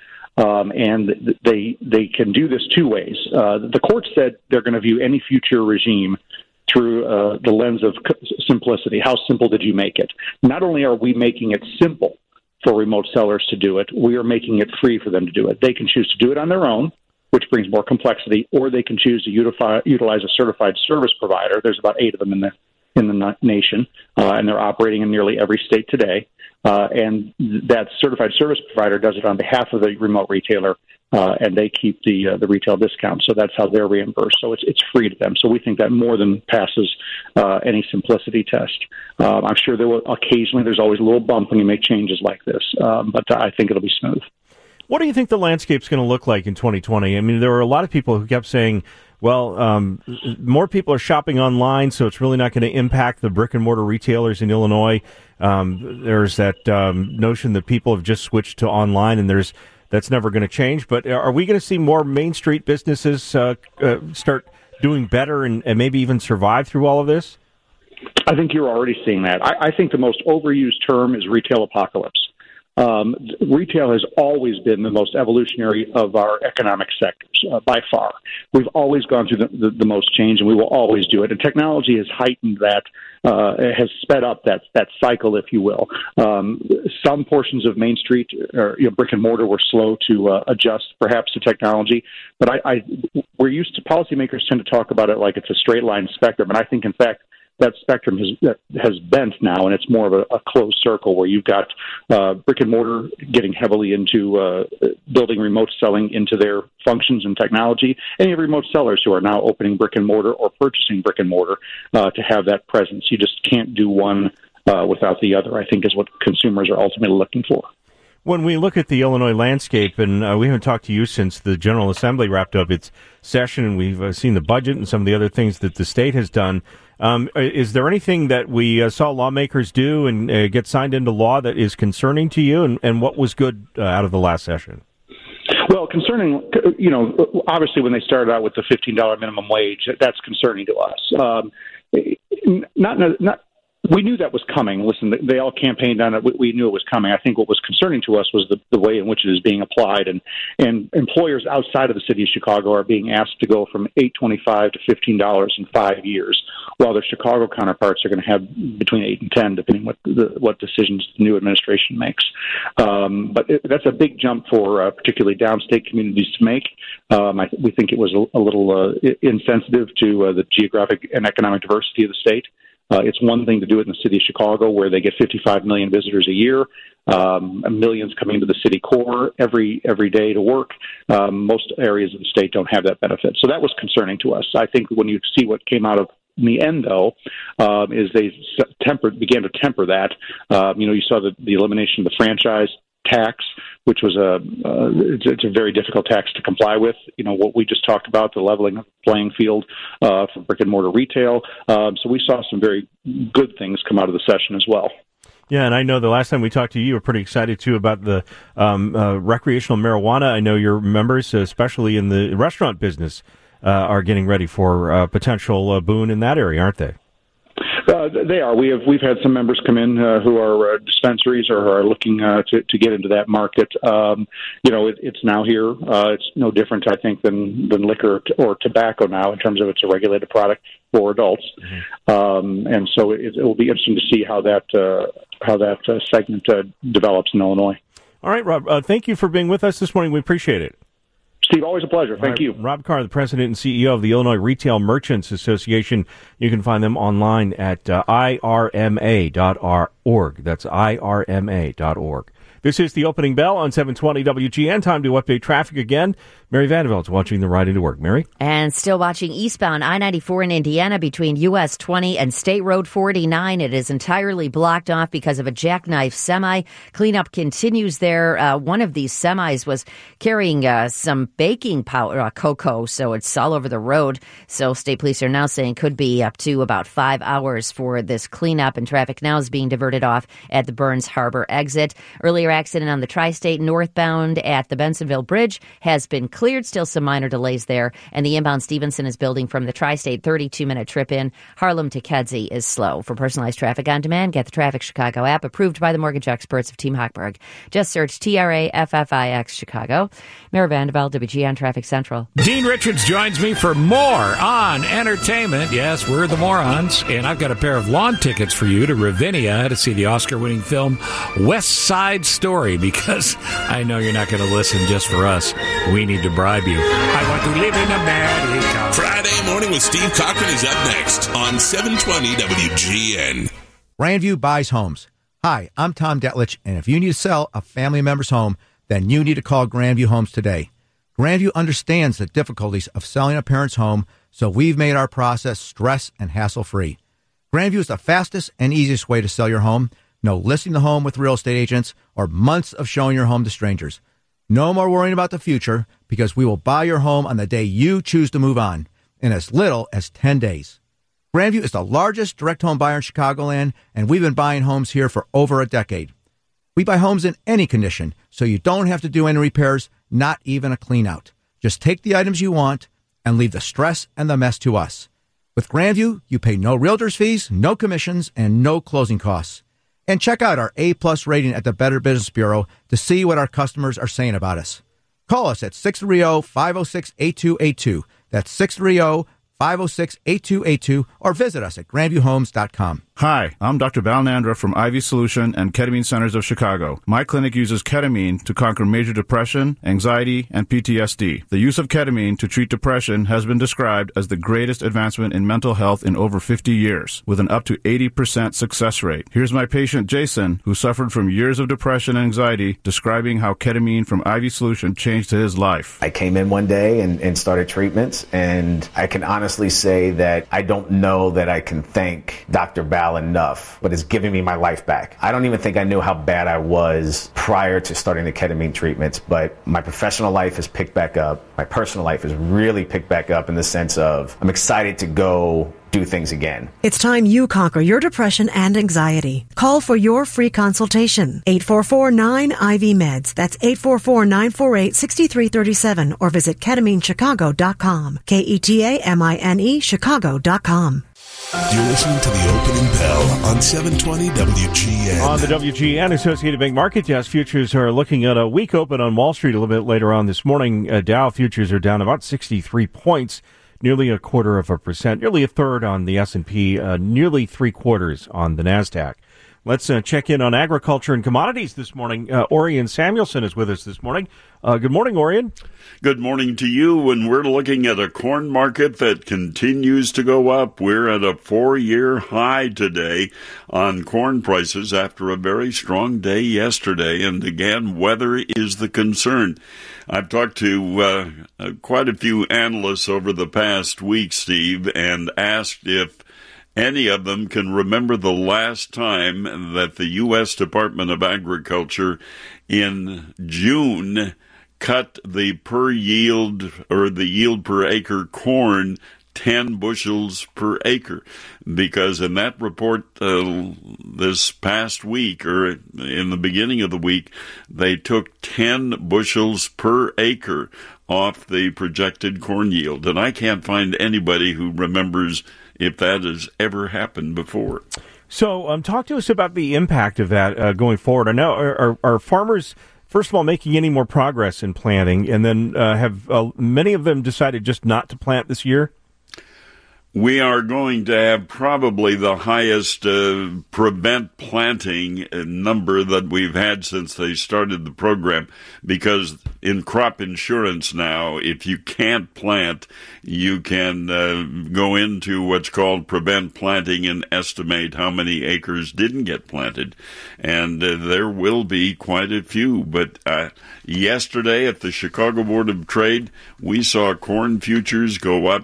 And they can do this two ways. The court said they're going to view any future regime through the lens of simplicity. How simple did you make it? Not only are we making it simple for remote sellers to do it, we are making it free for them to do it. They can choose to do it on their own, which brings more complexity, or they can choose to utilize a certified service provider. There's about 8 of them in the nation, and they're operating in nearly every state today. And that certified service provider does it on behalf of the remote retailer, and they keep the retail discount. So that's how they're reimbursed. So it's free to them. So we think that more than passes any simplicity test. I'm sure there's always a little bump when you make changes like this, but I think it'll be smooth. What do you think the landscape's going to look like in 2020? I mean, there were a lot of people who kept saying, well, more people are shopping online, so it's really not going to impact the brick-and-mortar retailers in Illinois. There's that notion that people have just switched to online, and that's never going to change. But are we going to see more Main Street businesses start doing better and maybe even survive through all of this? I think you're already seeing that. I think the most overused term is retail apocalypse. Retail has always been the most evolutionary of our economic sectors, by far. We've always gone through the most change, and we will always do it. And technology has heightened that, has sped up that cycle, if you will. Some portions of Main Street, or brick and mortar, were slow to adjust, perhaps, to technology. But we're used to, policymakers tend to talk about it like it's a straight line spectrum, and I think, in fact, that spectrum has bent now, and it's more of a closed circle where you've got brick and mortar getting heavily into building remote selling into their functions and technology, and you have remote sellers who are now opening brick and mortar or purchasing brick and mortar to have that presence. You just can't do one without the other, I think, is what consumers are ultimately looking for. When we look at the Illinois landscape, and we haven't talked to you since the General Assembly wrapped up its session, and we've seen the budget and some of the other things that the state has done, is there anything that we saw lawmakers do and get signed into law that is concerning to you, and what was good out of the last session? Well, concerning, obviously when they started out with the $15 minimum wage, that's concerning to us. We knew that was coming. Listen, they all campaigned on it. We knew it was coming. I think what was concerning to us was the way in which it is being applied, and employers outside of the city of Chicago are being asked to go from $8.25 to $15 in 5 years, while their Chicago counterparts are going to have between 8 and 10, depending what decisions the new administration makes. But that's a big jump for particularly downstate communities to make. We think it was a little insensitive to the geographic and economic diversity of the state. It's one thing to do it in the city of Chicago, where they get 55 million visitors a year, millions coming to the city core every day to work. Most areas of the state don't have that benefit. So that was concerning to us. I think when you see what came out of in the end, though, is they began to temper that. You saw the elimination of the franchise tax, which was it's a very difficult tax to comply with. What we just talked about, the leveling of the playing field for brick and mortar retail. So we saw some very good things come out of the session as well. Yeah, and I know the last time we talked to you, you were pretty excited, too, about the recreational marijuana. I know your members, especially in the restaurant business, are getting ready for a potential boon in that area, aren't they? They are. We've had some members come in who are dispensaries or are looking to get into that market. It's now here. It's no different, I think, than liquor or tobacco now in terms of it's a regulated product for adults. Mm-hmm. And so it will be interesting to see how that segment develops in Illinois. All right, Rob. Thank you for being with us this morning. We appreciate it. Steve, always a pleasure. Thank you. Rob Carr, the president and CEO of the Illinois Retail Merchants Association. You can find them online at irma.org. That's irma.org. This is the opening bell on 720 WGN. Time to update traffic again. Mary Vandervelt's watching the ride into work. Mary? And still watching eastbound I-94 in Indiana between US 20 and State Road 49. It is entirely blocked off because of a jackknife semi. Cleanup continues there. One of these semis was carrying some baking powder, cocoa, so it's all over the road. So state police are now saying could be up to about 5 hours for this cleanup, and traffic now is being diverted off at the Burns Harbor exit. Earlier accident on the Tri-State northbound at the Bensonville Bridge has been cleared. Still some minor delays there. And the inbound Stevenson is building from the Tri-State 32-minute trip in. Harlem to Kedzie is slow. For personalized traffic on demand, get the Traffic Chicago app, approved by the mortgage experts of Team Hochberg. Just search TRAFFIX Chicago. Mary Vanderbilt, WGN Traffic Central. Dean Richards joins me for more on entertainment. Yes, we're the morons. And I've got a pair of lawn tickets for you to Ravinia to see the Oscar-winning film West Side Story, because I know you're not going to listen just for us. We need to bribe you. I want to live in America. Friday Morning with Steve Cochran is up next on 720 WGN. Grandview buys homes. Hi, I'm Tom Detlich, and if you need to sell a family member's home, then you need to call Grandview Homes today. Grandview understands the difficulties of selling a parent's home, so we've made our process stress and hassle-free. Grandview is the fastest and easiest way to sell your home. No listing the home with real estate agents or months of showing your home to strangers. No more worrying about the future, because we will buy your home on the day you choose to move on in as little as 10 days. Grandview is the largest direct home buyer in Chicagoland, and we've been buying homes here for over a decade. We buy homes in any condition, so you don't have to do any repairs, not even a clean out. Just take the items you want and leave the stress and the mess to us. With Grandview, you pay no realtor's fees, no commissions, and no closing costs. And check out our A-plus rating at the Better Business Bureau to see what our customers are saying about us. Call us at 630-506-8282. That's 630-506-8282, or visit us at grandviewhomes.com. Hi, I'm Dr. Balnandra from Ivy Solution and Ketamine Centers of Chicago. My clinic uses ketamine to conquer major depression, anxiety, and PTSD. The use of ketamine to treat depression has been described as the greatest advancement in mental health in over 50 years, with an up to 80% success rate. Here's my patient Jason, who suffered from years of depression and anxiety, describing how ketamine from Ivy Solution changed his life. I came in one day and started treatments, and I can honestly say that I don't know that I can thank Dr. Bal enough, but it's giving me my life back. I don't even think I knew how bad I was prior to starting the ketamine treatments, but my professional life has picked back up. My personal life has really picked back up in the sense of I'm excited to go do things again. It's time you conquer your depression and anxiety. Call for your free consultation. 844-9-IV-MEDS. That's 844-948-6337 or visit ketaminechicago.com. KETAMINE Chicago.com. You're listening to the opening bell on 720 WGN. On the WGN Associated Bank Market Desk, futures are looking at a weak open on Wall Street a little bit later on this morning. Dow futures are down about 63 points, nearly 0.25%, nearly a third on the S&P, nearly 3/4 on the NASDAQ. Let's check in on agriculture and commodities this morning. Orion Samuelson is with us this morning. Good morning, Orion. Good morning to you. And we're looking at a corn market that continues to go up. We're at a 4-year high today on corn prices after a very strong day yesterday. And again, weather is the concern. I've talked to quite a few analysts over the past week, Steve, and asked if any of them can remember the last time that the U.S. Department of Agriculture in June cut the per yield or the yield per acre corn 10 bushels per acre, because in that report this past week or in the beginning of the week, they took 10 bushels per acre off the projected corn yield. And I can't find anybody who remembers if that has ever happened before. So talk to us about the impact of that going forward. I know, are farmers, first of all, making any more progress in planting? And then have many of them decided just not to plant this year? We are going to have probably the highest prevent planting number that we've had since they started the program, because in crop insurance now, if you can't plant, you can go into what's called prevent planting and estimate how many acres didn't get planted. And there will be quite a few. But yesterday at the Chicago Board of Trade, we saw corn futures go up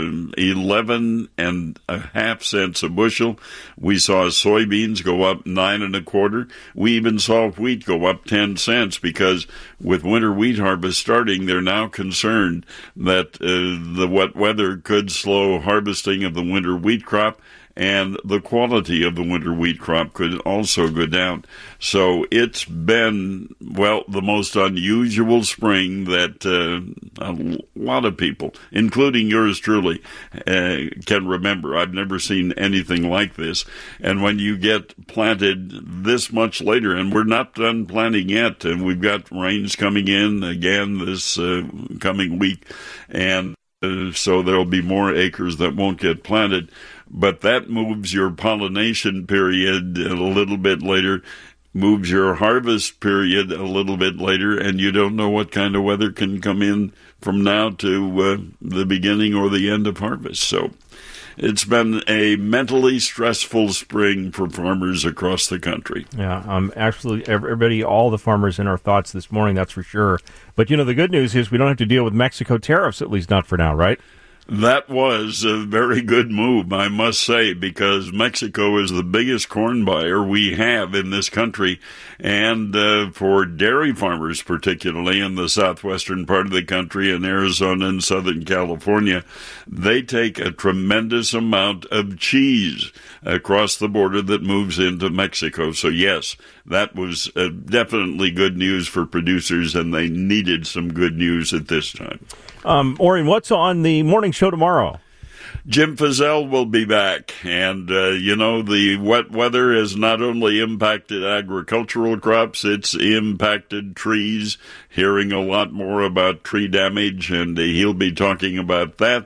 11.5 cents a bushel. We saw soybeans go up 9 1/4. We even saw wheat go up 10 cents because with winter wheat harvest starting, they're now concerned that the wet weather could slow harvesting of the winter wheat crop, and the quality of the winter wheat crop could also go down. So it's been, well, the most unusual spring that a lot of people, including yours truly, can remember. I've never seen anything like this. And when you get planted this much later, and we're not done planting yet, and we've got rains coming in again this coming week, and so there'll be more acres that won't get planted. But that moves your pollination period a little bit later, moves your harvest period a little bit later, and you don't know what kind of weather can come in from now to the beginning or the end of harvest. So it's been a mentally stressful spring for farmers across the country. Yeah, actually, everybody, all the farmers in our thoughts this morning, that's for sure. But, you know, the good news is we don't have to deal with Mexico tariffs, at least not for now, right? That was a very good move, I must say, because Mexico is the biggest corn buyer we have in this country. And for dairy farmers, particularly in the southwestern part of the country, in Arizona and Southern California, they take a tremendous amount of cheese across the border that moves into Mexico. So, yes, that was definitely good news for producers, and they needed some good news at this time. Orion, what's on the morning show tomorrow? Jim Fizzell will be back, and, the wet weather has not only impacted agricultural crops, it's impacted trees, hearing a lot more about tree damage, and he'll be talking about that.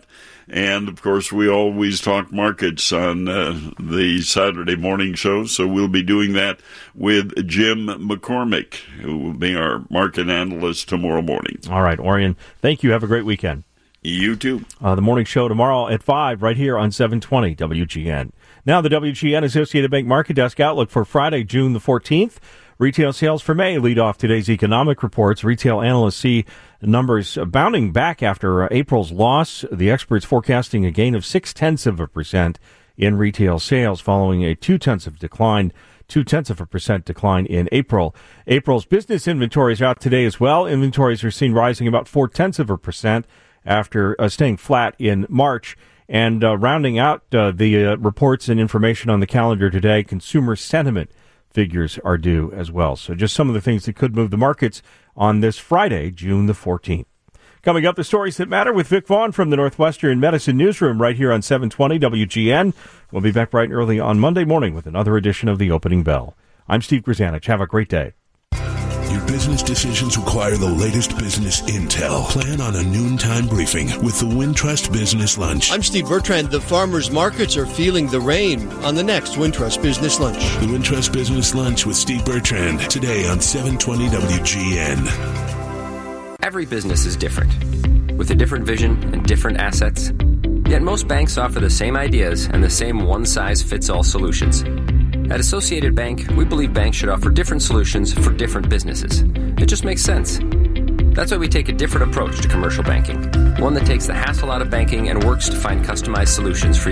And, of course, we always talk markets on the Saturday morning show, so we'll be doing that with Jim McCormick, who will be our market analyst tomorrow morning. All right, Orion, thank you. Have a great weekend. You too. The morning show tomorrow at 5 right here on 720 WGN. Now the WGN Associated Bank Market Desk outlook for Friday, June the 14th. Retail sales for May lead off today's economic reports. Retail analysts see numbers bounding back after April's loss. The experts forecasting a gain of 0.6% in retail sales following a 0.2% decline in April. April's business inventories are out today as well. Inventories are seen rising about 0.4% after staying flat in March. And rounding out the reports and information on the calendar today, consumer sentiment figures are due as well. So just some of the things that could move the markets on this Friday, June the 14th. Coming up, the stories that matter with Vic Vaughn from the Northwestern Medicine Newsroom right here on 720 WGN. We'll be back bright and early on Monday morning with another edition of The Opening Bell. I'm Steve Grzanich. Have a great day. Your business decisions require the latest business intel. Plan on a noontime briefing with the Wintrust Business Lunch. I'm Steve Bertrand. The farmers markets are feeling the rain on the next Wintrust Business Lunch. The Wintrust Business Lunch with Steve Bertrand today on 720 WGN. Every business is different, with a different vision and different assets. Yet most banks offer the same ideas and the same one-size-fits-all solutions. At Associated Bank, we believe banks should offer different solutions for different businesses. It just makes sense. That's why we take a different approach to commercial banking, one that takes the hassle out of banking and works to find customized solutions for